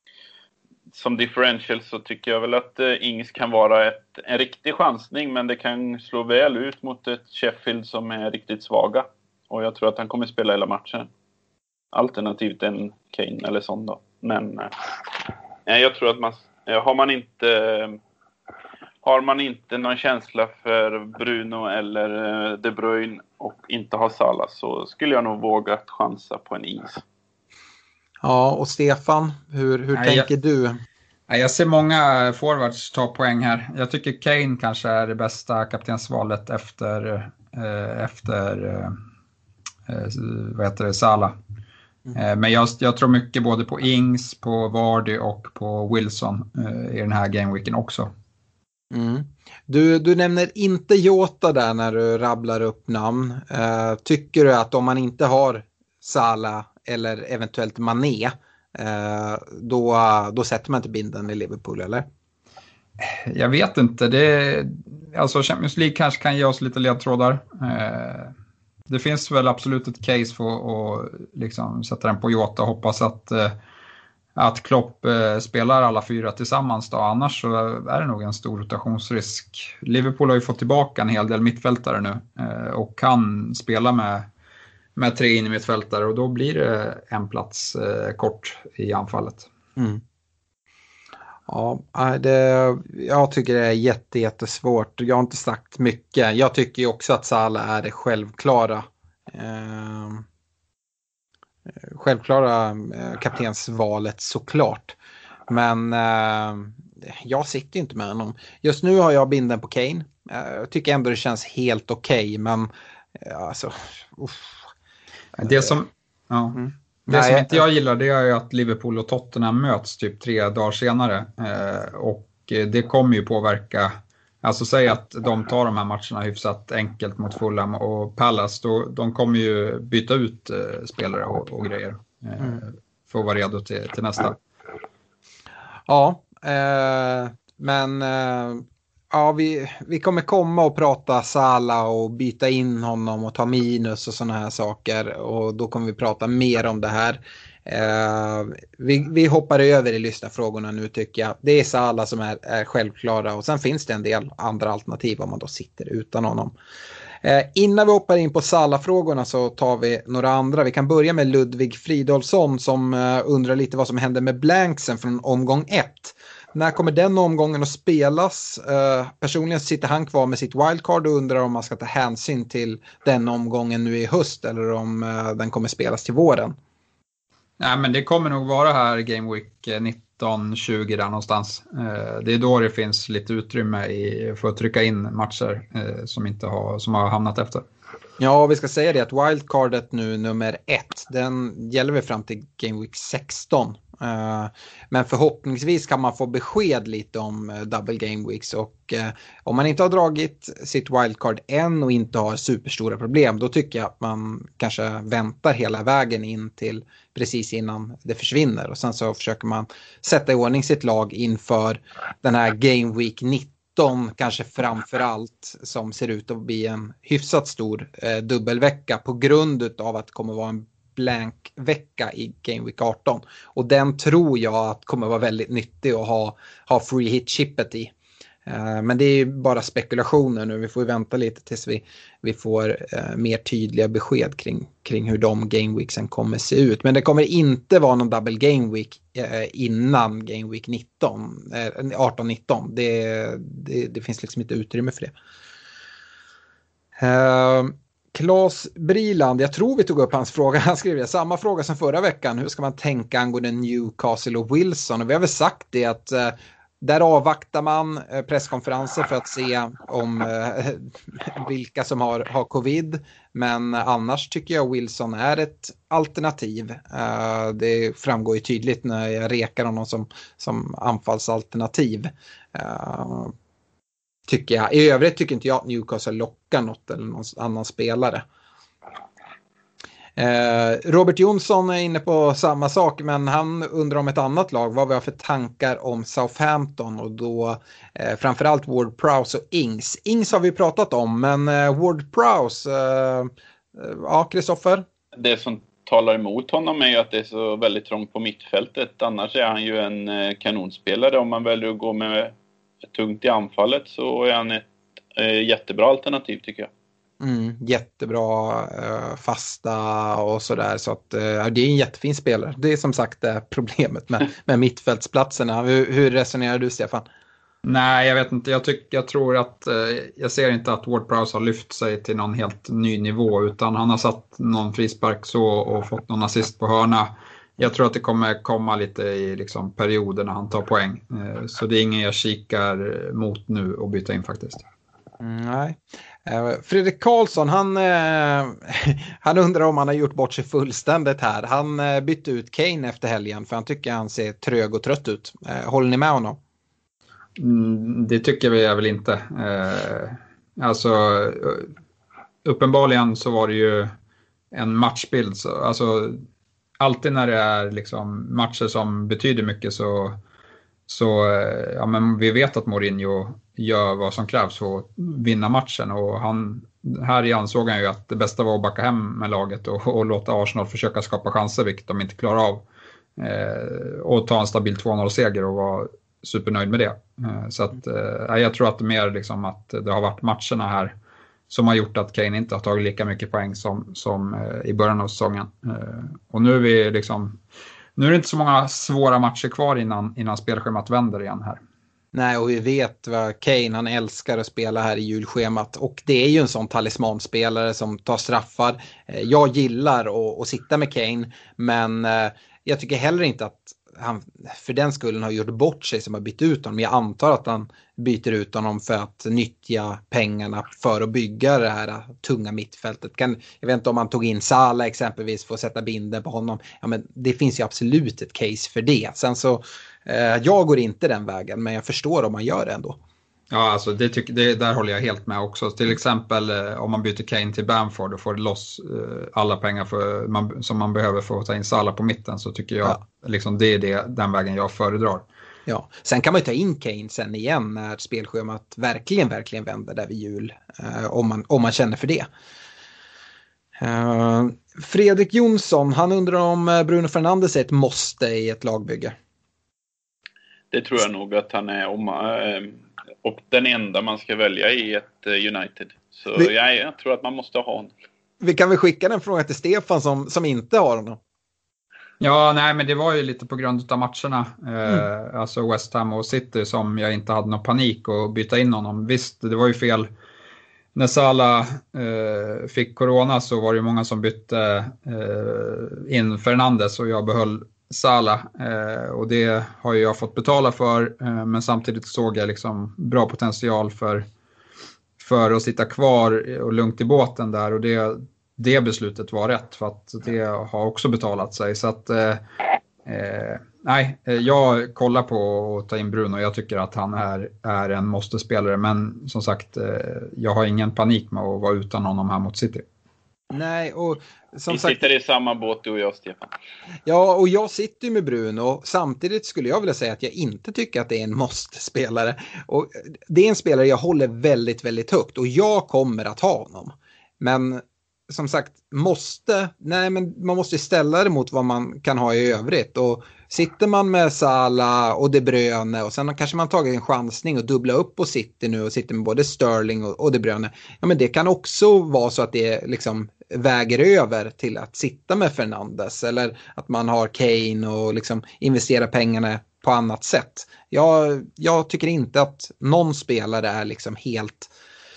som differential så tycker jag väl att uh, Ings kan vara ett, en riktig chansning, men det kan slå väl ut mot ett Sheffield som är riktigt svaga. Och jag tror att han kommer spela hela matchen. Alternativt en Kane eller sån då. Men uh, jag tror att man, har man inte har man inte någon känsla för Bruno eller De Bruyne och inte har Salah, så skulle jag nog våga att chansa på en is. Ja, och Stefan, hur, hur Nej, tänker jag, du? Jag ser många forwards ta poäng här. Jag tycker Kane kanske är det bästa kaptensvalet efter, eh, efter eh, vad heter det, Salah. Mm. Men jag, jag tror mycket både på Ings, på Vardy och på Wilson eh, i den här gameweeken också. Mm. Du, du nämner inte Jota där när du rabblar upp namn. Uh, tycker du att om man inte har Salah eller eventuellt Mané, uh, då, då sätter man inte binden i Liverpool, eller? Jag vet inte. Det, alltså Champions League kanske kan ge oss lite ledtrådar. Uh, det finns väl absolut ett case för att liksom sätta den på Jota och hoppas att uh, att Klopp eh, spelar alla fyra tillsammans då. Annars så är det nog en stor rotationsrisk. Liverpool har ju fått tillbaka en hel del mittfältare nu eh, och kan spela med, med tre in i mittfältare, och då blir det en plats eh, kort i anfallet. Mm. Ja, det, jag tycker det är jätte, jättesvårt. Jag har inte sagt mycket. Jag tycker ju också att Salah är det självklara eh, självklara eh, kaptensvalet såklart. Men eh, jag sitter inte med honom. Just nu har jag binden på Kane. Eh, jag tycker ändå det känns helt okej, okay, men eh, alltså uff. Det som ja. mm. Det Nej, som inte jag gillar, det är ju att Liverpool och Tottenham möts typ tre dagar senare. Eh, och det kommer ju påverka. Alltså säg att de tar de här matcherna hyfsat enkelt mot Fulham och Palace, då, de kommer ju byta ut eh, spelare och, och grejer eh, mm. för att vara redo till, till nästa. Ja, eh, men eh, ja, vi, vi kommer komma och prata Salah och byta in honom och ta minus och sådana här saker, och då kommer vi prata mer om det här. Uh, vi, vi hoppar över i lyssnarfrågorna nu, tycker jag. Det är Salah som är, är självklara, och sen finns det en del andra alternativ om man då sitter utan honom. uh, Innan vi hoppar in på Salah-frågorna så tar vi några andra. Vi kan börja med Ludvig Fridolfsson som uh, undrar lite vad som hände med blanksen från omgång ett. När kommer den omgången att spelas? Uh, personligen sitter han kvar med sitt wildcard och undrar om man ska ta hänsyn till den omgången nu i höst, eller om uh, den kommer spelas till våren. Nej, men det kommer nog vara här Game Week nitton tjugo där någonstans. Det är då det finns lite utrymme i, för att trycka in matcher som, inte har, som har hamnat efter. Ja, vi ska säga det att wildcardet nu nummer ett, den gäller vi fram till Game Week sexton. Uh, men förhoppningsvis kan man få besked lite om uh, double game weeks, och uh, om man inte har dragit sitt wildcard än och inte har superstora problem, då tycker jag att man kanske väntar hela vägen in till precis innan det försvinner, och sen så försöker man sätta i ordning sitt lag inför den här Game Week nitton, kanske framför allt, som ser ut att bli en hyfsat stor uh, dubbelvecka på grund av att det kommer vara en blank vecka i Game Week arton, och den tror jag att kommer vara väldigt nyttig att ha, ha free hit chippet i. Uh, men det är ju bara spekulationer nu. Vi får vänta lite tills vi, vi får uh, mer tydliga besked kring, kring hur de Game Weeksen kommer se ut. Men det kommer inte vara någon double Game Week uh, innan Game Week nitton, uh, arton nitton. Det, det, det finns liksom inte utrymme för det. Uh, Claes Briland, jag tror vi tog upp hans fråga. Han skrev samma fråga som förra veckan. Hur ska man tänka angående Newcastle och Wilson? Och vi har väl sagt det att eh, där avvaktar man presskonferenser för att se om eh, vilka som har, har covid. Men annars tycker jag Wilson är ett alternativ. Eh, det framgår ju tydligt när jag rekar honom som, som anfallsalternativ. Eh, tycker jag. I övrigt tycker inte jag att Newcastle lockar något eller någon annan spelare. Eh, Robert Jonsson är inne på samma sak, men han undrar om ett annat lag, vad vi har för tankar om Southampton och då eh, framförallt Ward-Prowse och Ings. Ings har vi pratat om, men eh, Ward-Prowse, eh, ja, Kristoffer? Det som talar emot honom är ju att det är så väldigt trångt på mittfältet. Annars är han ju en eh, kanonspelare. Om man väljer att gå med tungt i anfallet så är han ett eh, jättebra alternativ, tycker jag. Mm, jättebra eh, fasta och sådär, så att eh, det är en jättefin spelare. Det är som sagt det problemet med, med mittfältsplatserna. Hur, hur resonerar du, Stefan? Nej, jag vet inte. Jag, tyck, jag tror att eh, jag ser inte att Ward-Prowse har lyft sig till någon helt ny nivå, utan han har satt någon frispark så och fått någon assist på hörna. Jag tror att det kommer komma lite i liksom, perioder när han tar poäng. Eh, så det är ingen jag kikar mot nu och byta in faktiskt. Mm, nej. Fredrik Karlsson, han, eh, han undrar om han har gjort bort sig fullständigt här. Han eh, bytte ut Kane efter helgen för han tycker han ser trög och trött ut. Eh, håller ni med honom? Mm, det tycker vi är väl inte. Eh, alltså, uppenbarligen så var det ju en matchbild. Så, alltså, alltid när det är liksom matcher som betyder mycket så, så ja, men vi vet att Mourinho gör vad som krävs för att vinna matchen, och han, här i ansåg han ju att det bästa var att backa hem med laget och, och låta Arsenal försöka skapa chanser, vilket de inte klarar av, eh, och ta en stabil två noll-seger och vara supernöjd med det. Eh, så att, eh, jag tror att det är mer liksom att det har varit matcherna här som har gjort att Kane inte har tagit lika mycket poäng som, som eh, i början av säsongen. Eh, och nu är vi liksom, nu är det inte så många svåra matcher kvar innan, innan spelschemat vänder igen här. Nej, och vi vet vad Kane, han älskar att spela här i julschemat. Och det är ju en sån talismanspelare som tar straffar. Jag gillar att, att sitta med Kane, men jag tycker heller inte att han för den skullen har gjort bort sig som har bytt ut honom. Jag antar att han byter ut honom för att nyttja pengarna för att bygga det här tunga mittfältet. Kan, jag vet inte om han tog in Salah exempelvis för att sätta binden på honom. Ja, men det finns ju absolut ett case för det. Sen så, eh, jag går inte den vägen, men jag förstår om man gör det ändå. Ja, alltså det, tyck, det där håller jag helt med också. Till exempel eh, om man byter Kane till Bamford och får loss eh, alla pengar för, man, som man behöver för att ta in Salah på mitten, så tycker jag ja. liksom, det är det, den vägen jag föredrar. Ja, sen kan man ju ta in Kane sen igen när spelschemat verkligen, verkligen vänder där vid jul. Eh, om, man, om man känner för det. Eh, Fredrik Jonsson, han undrar om Bruno Fernandes är ett måste i ett lagbygge. Det tror jag nog att han är, om, eh, och den enda man ska välja i ett eh, United. Så vi, jag, jag tror att man måste ha honom. Vi kan väl skicka den frågan till Stefan som, som inte har honom. Ja, nej, men det var ju lite på grund av matcherna. Mm. Eh, alltså West Ham och City som jag inte hade någon panik att byta in honom. Visst, det var ju fel. När Salah eh, fick corona så var det många som bytte eh, in Fernandes och jag behöll Salah. Eh, och det har jag fått betala för. Eh, men samtidigt såg jag liksom bra potential för, för att sitta kvar och lugnt i båten där. Och det Det beslutet var rätt, för att det har också betalat sig. Så att, eh, eh, nej, jag kollar på att ta in Bruno. Jag tycker att han är, är en måste-spelare. Men som sagt, eh, jag har ingen panik med att vara utan honom här mot City. Nej, och som Vi sagt, sitter i samma båt, du och jag, Stefan. Ja, och jag sitter ju med Bruno. Samtidigt skulle jag vilja säga att jag inte tycker att det är en måste-spelare. Och det är en spelare jag håller väldigt, väldigt högt. Och jag kommer att ha honom. Men som sagt, måste, nej men man måste ställa det mot vad man kan ha i övrigt. Och sitter man med Salah och De Bruyne och sen kanske man tagit en chansning och dubbla upp på City nu och sitter med både Sterling och, och De Bruyne. Ja, men det kan också vara så att det liksom väger över till att sitta med Fernandes, eller att man har Kane och liksom investera pengarna på annat sätt. Jag, jag tycker inte att någon spelare är liksom helt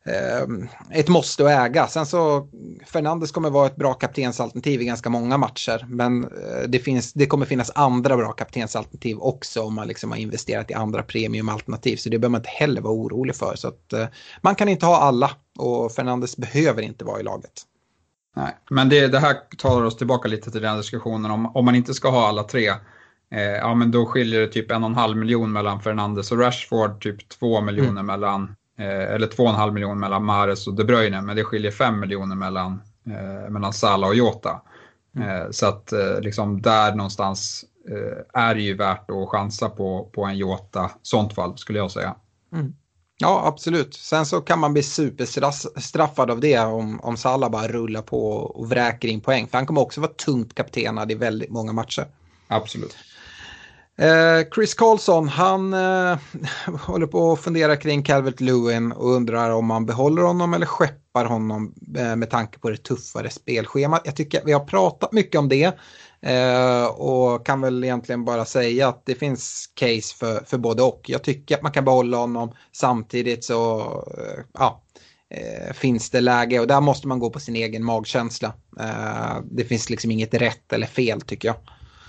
ett måste att äga. Sen så Fernandes kommer vara ett bra kaptensalternativ i ganska många matcher, men det, finns, det kommer finnas andra bra kaptensalternativ också om man liksom har investerat i andra premiumalternativ, så det behöver man inte heller vara orolig för. Så att, man kan inte ha alla, och Fernandes behöver inte vara i laget. Nej, men det, det här tar oss tillbaka lite till den diskussionen om, om man inte ska ha alla tre. Eh, ja, men då skiljer det typ en och en halv miljon mellan Fernandes och Rashford, typ två miljoner mm. mellan eller två och en halv miljon mellan Mahrez och De Bruyne, men det skiljer fem miljoner mellan, eh, mellan Salah och Jota. Eh, så att eh, liksom där någonstans eh, är det ju värt att chansa på, på en Jota, sånt fall skulle jag säga. Mm. Ja, absolut. Sen så kan man bli superstraffad av det om, om Salah bara rullar på och vräker in poäng, för han kommer också vara tungt kaptenad i väldigt många matcher. Absolut. Eh, Chris Carlson, han eh, håller på att fundera kring Calvert-Lewin och undrar om man behåller honom eller skeppar honom eh, med tanke på det tuffare spelschemat. Jag tycker vi har pratat mycket om det eh, och kan väl egentligen bara säga att det finns case för, för både och. Jag tycker att man kan behålla honom, samtidigt så eh, ja, eh, finns det läge, och där måste man gå på sin egen magkänsla. Eh, det finns liksom inget rätt eller fel, tycker jag.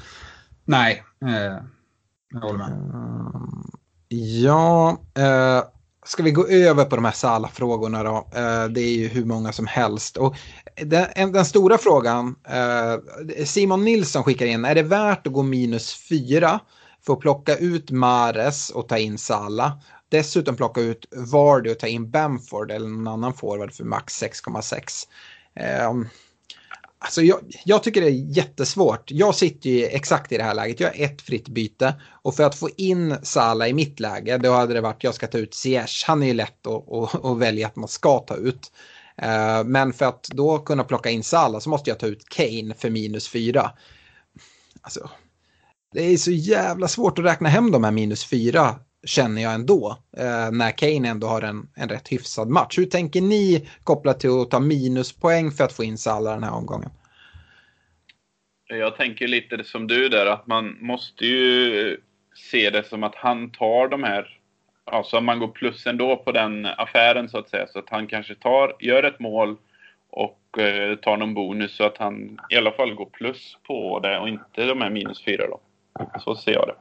Nej, eh, jag håller med. Uh, ja, uh, ska vi gå över på de här Salah-frågorna då? Uh, det är ju hur många som helst. Och den, den stora frågan, uh, Simon Nilsson skickar in, är det värt att gå minus fyra för att plocka ut Mahrez och ta in Salah? Dessutom plocka ut Vardy och ta in Bamford eller någon annan forward för max sex komma sex. Uh, Alltså jag, jag tycker det är jättesvårt. Jag sitter ju exakt i det här läget. Jag har ett fritt byte. Och för att få in Salah i mitt läge, då hade det varit jag ska ta ut Ziyech. Han är ju lätt att, att, att välja att man ska ta ut. Uh, men för att då kunna plocka in Salah så måste jag ta ut Kane för minus fyra. Alltså, det är så jävla svårt att räkna hem de här minus fyra, känner jag ändå, eh, när Kane ändå har en, en rätt hyfsad match. Hur tänker ni kopplat till att ta minuspoäng för att få in Salah den här omgången? Jag tänker lite som du där, att man måste ju se det som att han tar de här, alltså man går plus ändå på den affären så att säga, så att han kanske tar, gör ett mål och eh, tar någon bonus, så att han i alla fall går plus på det och inte de här minus fyra då. Så ser jag det.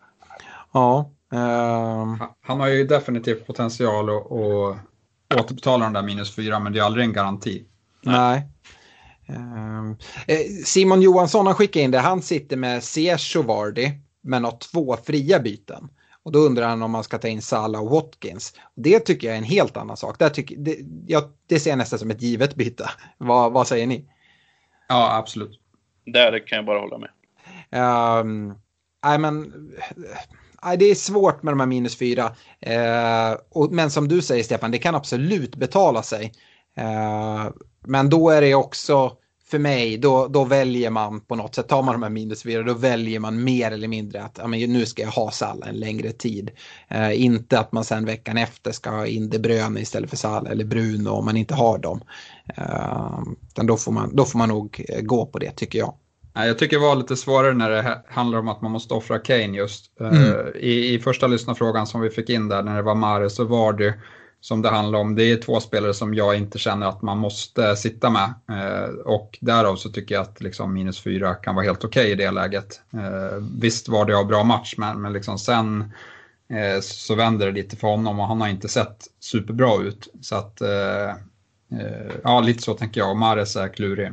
Ja. Uh... Han har ju definitivt potential att, att återbetala den där minus fyra, men det är aldrig en garanti. Nej. Uh... Simon Johansson har skickat in det. Han sitter med Ziyech och Vardy men har två fria byten. Och då undrar han om man ska ta in Salah och Watkins. Det tycker jag är en helt annan sak. Det, tycker, det, jag, det ser jag nästan som ett givet byte. Vad, vad säger ni? Ja, absolut. Där kan jag bara hålla med. Uh... Nej, men... Det är svårt med de här minus fyra. Eh, och, men som du säger, Stefan, det kan absolut betala sig. Eh, men då är det också, för mig, då, då väljer man på något sätt, tar man de här minus fyra, då väljer man mer eller mindre att ja, men nu ska jag ha Salah en längre tid. Eh, inte att man sen veckan efter ska ha in De Bruyne istället för Salah eller Bruno om man inte har dem. Eh, då, får man, då får man nog gå på det, tycker jag. Jag tycker det var lite svårare när det handlar om att man måste offra Kane just. Mm. I, I första lyssnarfrågan som vi fick in där, när det var Mahrez och Vardy som det handlar om, det är två spelare som jag inte känner att man måste sitta med. Och därav så tycker jag att liksom minus fyra kan vara helt okej okay i det läget. Visst var det en bra match, men, men liksom sen så vänder det lite för honom och han har inte sett superbra ut. Så att, ja, lite så tänker jag. Och Mahrez är klurig.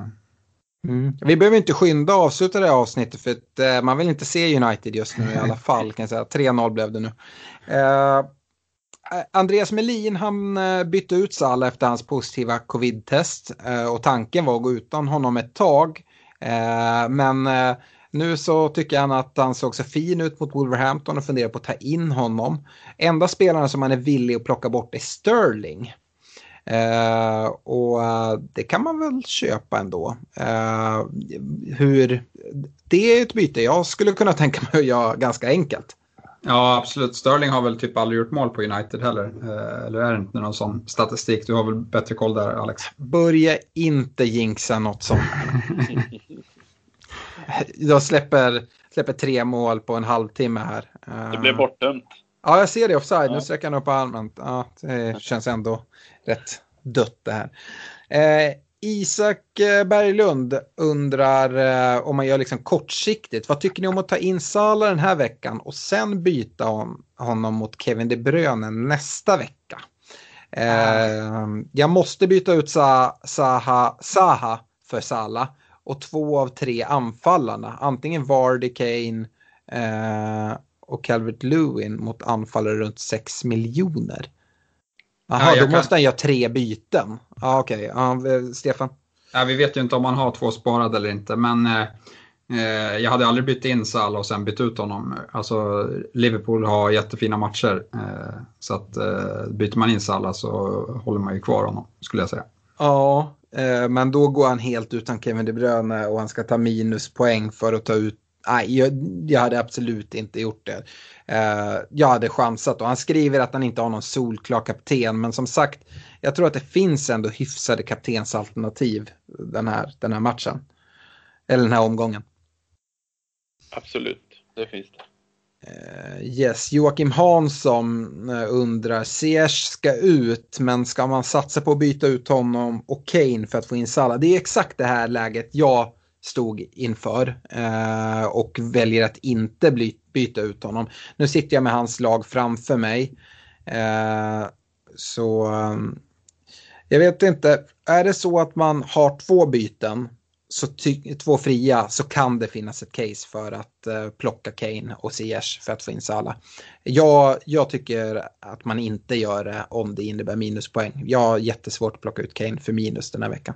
Mm. Vi behöver inte skynda och avsluta det här avsnittet, för att eh, man vill inte se United just nu i alla fall, kan jag säga. tre noll blev det nu. Eh, Andreas Melin, han eh, bytte ut Salah efter hans positiva covid-test eh, och tanken var att gå utan honom ett tag. Eh, men eh, nu så tycker han att han såg så fin ut mot Wolverhampton och funderar på att ta in honom. Enda spelarna som han är villig att plocka bort är Sterling. Uh, och uh, det kan man väl köpa ändå. Uh, hur det är ett byte jag skulle kunna tänka mig att göra ganska enkelt. Ja, absolut. Sterling har väl typ aldrig gjort mål på United heller. Uh, eller är det inte någon sån statistik? Du har väl bättre koll där, Alex? Börja inte jinxa något sånt. Jag släpper, släpper tre mål på en halvtimme här. Uh, det blev bortdömt. Ja, jag ser det offside. Ja. Nu sträcker han upp armen. Ja, det känns ändå rätt dött det här. Eh, Isak Berglund undrar eh, om man gör liksom kortsiktigt. Vad tycker ni om att ta in Salah den här veckan och sen byta hon, honom mot Kevin De Bruyne nästa vecka? Eh, mm. Jag måste byta ut Sa- Saha, Saha för Salah och två av tre anfallarna. Antingen Vardy, Kane eh, och Calvert-Lewin mot anfallare runt sex miljoner. Jaha, ja, då kan... måste han göra tre byten. Ja, okej. Okay. Ja, Stefan? Ja, vi vet ju inte om han har två sparade eller inte, men eh, jag hade aldrig bytt in Salah och sen bytt ut honom. Alltså, Liverpool har jättefina matcher, eh, så att eh, byter man in Salah så håller man ju kvar honom, skulle jag säga. Ja, eh, men då går han helt utan Kevin De Bruyne och han ska ta minuspoäng för att ta ut. Nej, jag, jag hade absolut inte gjort det. Uh, jag hade chansat och han skriver att han inte har någon solklar kapten, men som sagt, jag tror att det finns ändå hyfsade kaptensalternativ den här, den här matchen. Eller den här omgången. Absolut, det finns det. Uh, yes, Joakim Hansson uh, undrar, Ziyech ska ut, men ska man satsa på att byta ut honom och Kane för att få in Salah? Det är exakt det här läget jag stod inför eh, och väljer att inte bly, byta ut honom. Nu sitter jag med hans lag framför mig. Eh, så um, jag vet inte, är det så att man har två byten, så ty- två fria, så kan det finnas ett case för att eh, plocka Kane och Ziyech för att få in Salah. Jag, jag tycker att man inte gör det om det innebär minuspoäng. Jag har jättesvårt att plocka ut Kane för minus den här veckan.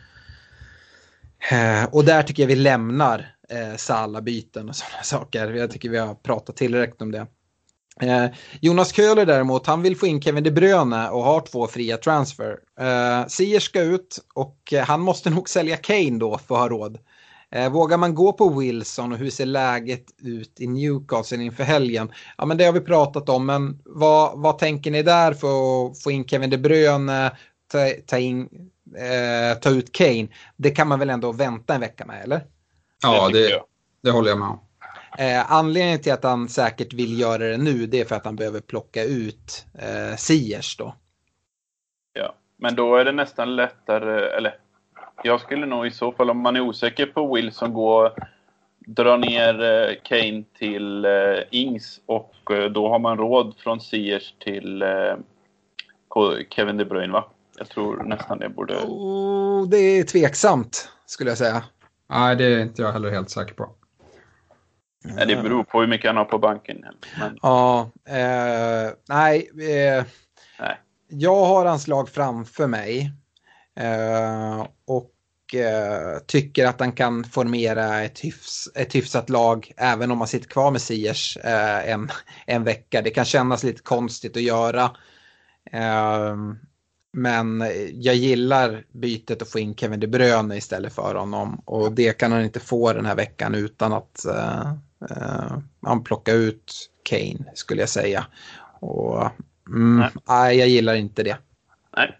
Eh, och där tycker jag vi lämnar eh, Salah-byten och sådana saker. Jag tycker vi har pratat tillräckligt om det. Eh, Jonas Köhler däremot, han vill få in Kevin De Bruyne och har två fria transfer. Eh, Ziyech ska ut och eh, han måste nog sälja Kane då för att ha råd. Eh, vågar man gå på Wilson och hur ser läget ut i Newcastle inför helgen? Ja, men det har vi pratat om, men vad, vad tänker ni där för att få in Kevin De Bruyne, ta, ta in Eh, ta ut Kane? Det kan man väl ändå vänta en vecka med, eller? Ja, det, det håller jag med om. Eh, anledningen till att han säkert vill göra det nu, det är för att han behöver plocka ut eh, Ziyech då. Ja, men då är det nästan lättare, eller jag skulle nog i så fall, om man är osäker på Wilson, gå dra ner eh, Kane till eh, Ings och eh, då har man råd från Ziyech till eh, Kevin De Bruyne, va? Jag tror nästan det borde... Oh, det är tveksamt, skulle jag säga. Nej, det är inte jag heller helt säker på. Nej, det beror på hur mycket han har på banken. Men... Ja, eh, nej, eh, nej. Jag har hans lag framför mig. Eh, och eh, tycker att han kan formera ett, hyfs, ett hyfsat lag även om man sitter kvar med Ziyech eh, en, en vecka. Det kan kännas lite konstigt att göra. Eh, Men jag gillar bytet att få in Kevin De Bruyne istället för honom. Och det kan han inte få den här veckan utan att uh, uh, han plockar ut Kane, skulle jag säga. Och mm, nej. nej, jag gillar inte det. Nej.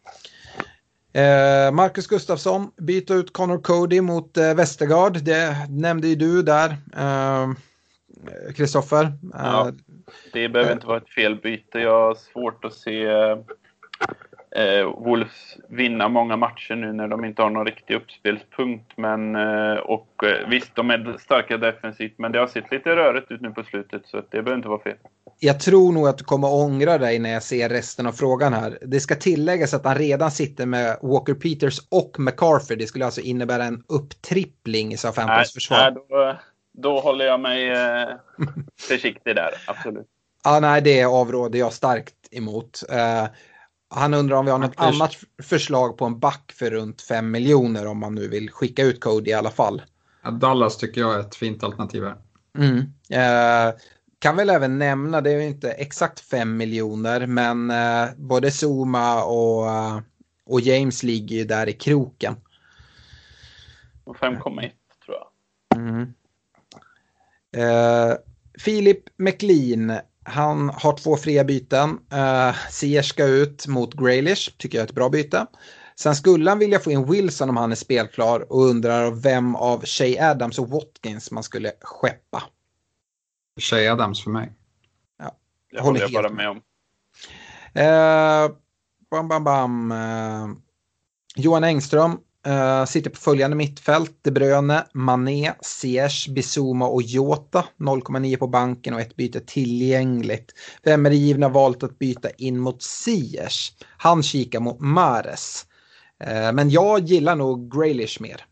Uh, Marcus Gustafsson, byta ut Connor Cody mot uh, Westergaard. Det nämnde ju du där, Kristoffer. Uh, ja, det behöver uh, inte vara ett felbyte. Jag har svårt att se... Eh, Wolves vinna många matcher nu när de inte har någon riktig uppspelspunkt, men eh, och eh, visst, de är starka defensivt, men det har sett lite rörigt ut nu på slutet, så det behöver inte vara fel. Jag tror nog att du kommer ångra dig när jag ser resten av frågan här. Det ska tilläggas att han redan sitter med Walker Peters och McCarthy. Det skulle alltså innebära en upptrippling i Southamptons försvar. Nej, då, då håller jag mig eh, försiktig där, absolut. Ja, nej, det avråder jag starkt emot. Uh, Han undrar om vi har något Först. annat förslag på en back för runt fem miljoner om man nu vill skicka ut Cody i alla fall. Ja, Dallas tycker jag är ett fint alternativ här. Mm. Eh, kan väl även nämna, det är inte exakt fem miljoner, men eh, både Zuma och, uh, och James ligger ju där i kroken. fem komma ett tror jag. Mm. Eh, Philip McLean, han har två fria byten. Uh, Ziyech ska ut mot Grealish, tycker jag är ett bra byte. Sen skulle han vilja få in Wilson om han är spelklar och undrar vem av Shea Adams och Watkins man skulle skeppa. Shea Adams för mig. Ja. Det håller jag bara med om. Eh, bam, bam, bam. Eh, Johan Engström eh, sitter på följande mittfält. De Bruyne, Mané, Ziyech, Bissouma och Jota. noll komma nio på banken och ett byte tillgängligt. Vem är det givna valt att byta in mot Ziyech? Han kikar mot Mahrez. Eh, men jag gillar nog Grealish mer.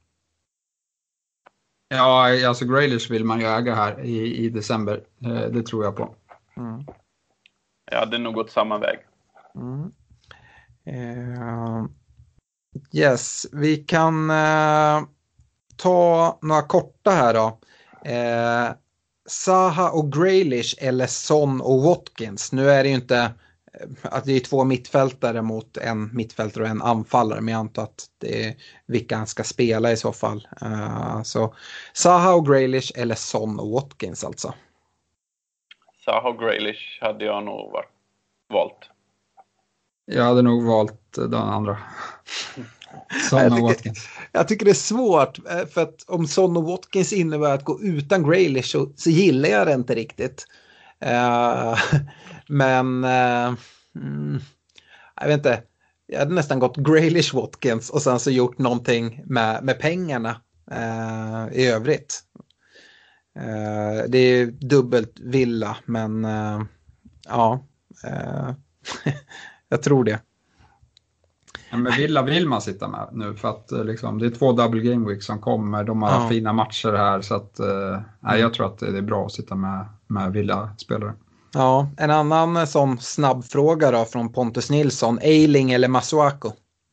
Ja, alltså Grealish vill man ju äga här i, i december. Eh, det tror jag på. Mm. Ja, det är nog gått samma väg. Mm. Uh, yes, vi kan uh, ta några korta här då. Uh, Zaha och Grealish eller Son och Watkins. Nu är det ju inte att det är två mittfältare mot en mittfältare och en anfallare, men jag antar att det är vilka han ska spela i så fall. Uh, så Zaha och Grealish eller Son och Watkins alltså. Zaha och Grealish hade jag nog varit, valt. Jag hade nog valt den andra. Son jag, och tycker, Watkins. jag tycker det är svårt, för att om Son och Watkins innebär att gå utan Grealish så, så gillar jag det inte riktigt. Uh, men uh, mm, jag vet inte, jag hade nästan gått Grealish Watkins och sen så gjort någonting med, med pengarna uh, i övrigt. Uh, det är dubbelt villa, men uh, ja, uh, jag tror det. Ja, men Villa vill man sitta med nu för att liksom, det är två double game week som kommer. De har Ja. fina matcher här så att uh, nej, jag tror att det är bra att sitta med, med Villa-spelare. Ja, en annan sån snabb fråga då från Pontus Nilsson. Eiling eller Masuaku?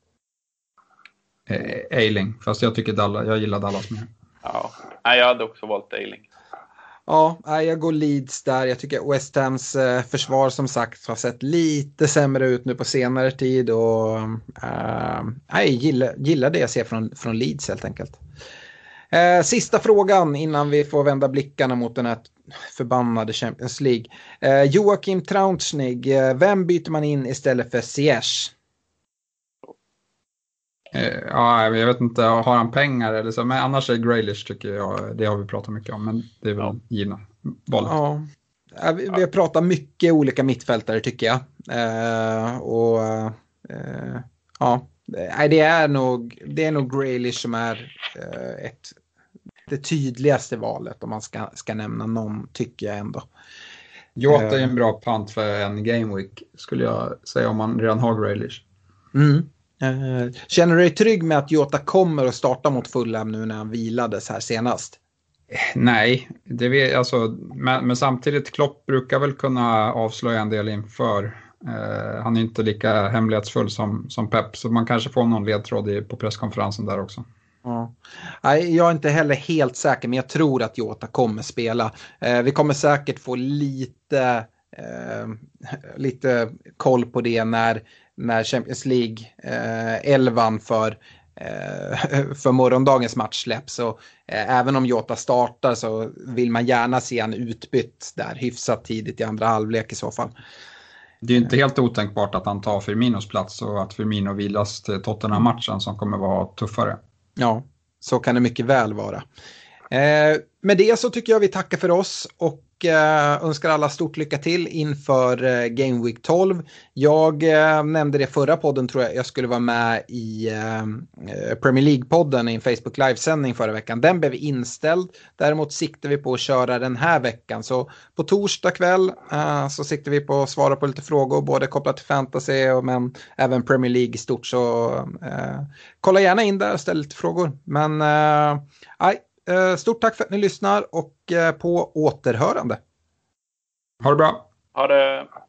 Eh, Eiling, fast jag tycker Dallas, jag gillar Dallas mer. Ja, nej, jag hade också valt Eiling. Ja, jag går Leeds där. Jag tycker West Hams eh, försvar som sagt har sett lite sämre ut nu på senare tid. Och eh, jag gillar, gillar det jag ser från, från Leeds helt enkelt. Eh, sista frågan innan vi får vända blickarna mot den här förbannade Champions League. Eh, Joakim Traunsnig, eh, vem byter man in istället för Ziyech? Eh, ja, jag vet inte, har han pengar eller så, men annars är Grealish tycker jag, det har vi pratat mycket om, men det är väl Ja. givna valet. Ja, ja, vi, vi har pratat mycket olika mittfältare tycker jag. Eh, och eh, ja, nej, det är nog det är nog Grealish som är eh, ett det tydligaste valet om man ska, ska nämna någon, tycker jag ändå. Jota är en bra pant för en game week skulle jag säga om man redan har Grealish. Mm. Eh, känner du dig trygg med att Jota kommer att starta mot Fulham nu när han vilades här senast? Nej, det vet, alltså, men, men samtidigt Klopp brukar väl kunna avslöja en del inför. Eh, han är inte lika hemlighetsfull som, som Pep, så man kanske får någon ledtråd i, på presskonferensen där också. Ja. Nej, jag är inte heller helt säker, men jag tror att Jota kommer spela. Eh, vi kommer säkert få lite, eh, lite koll på det när, när Champions League eh, elvan för, eh, för morgondagens match släpps. Så, eh, även om Jota startar så vill man gärna se han utbytt där hyfsat tidigt i andra halvlek i så fall. Det är ju inte helt otänkbart att han tar Firminos plats och att Firmino vilas till Tottenham-matchen som kommer vara tuffare. Ja, så kan det mycket väl vara. Eh, med det så tycker jag vi tackar för oss och eh, önskar alla stort lycka till inför eh, Game Week tolv. Jag eh, nämnde det förra podden, tror jag jag skulle vara med i eh, Premier League-podden i en Facebook Live-sändning förra veckan. Den blev inställd. Däremot siktar vi på att köra den här veckan. Så på torsdag kväll eh, så siktar vi på att svara på lite frågor, både kopplat till fantasy och men även Premier League i stort. Så eh, kolla gärna in där och ställ lite frågor. Men eh, nej. Stort tack för att ni lyssnar och på återhörande. Ha det bra. Ha det.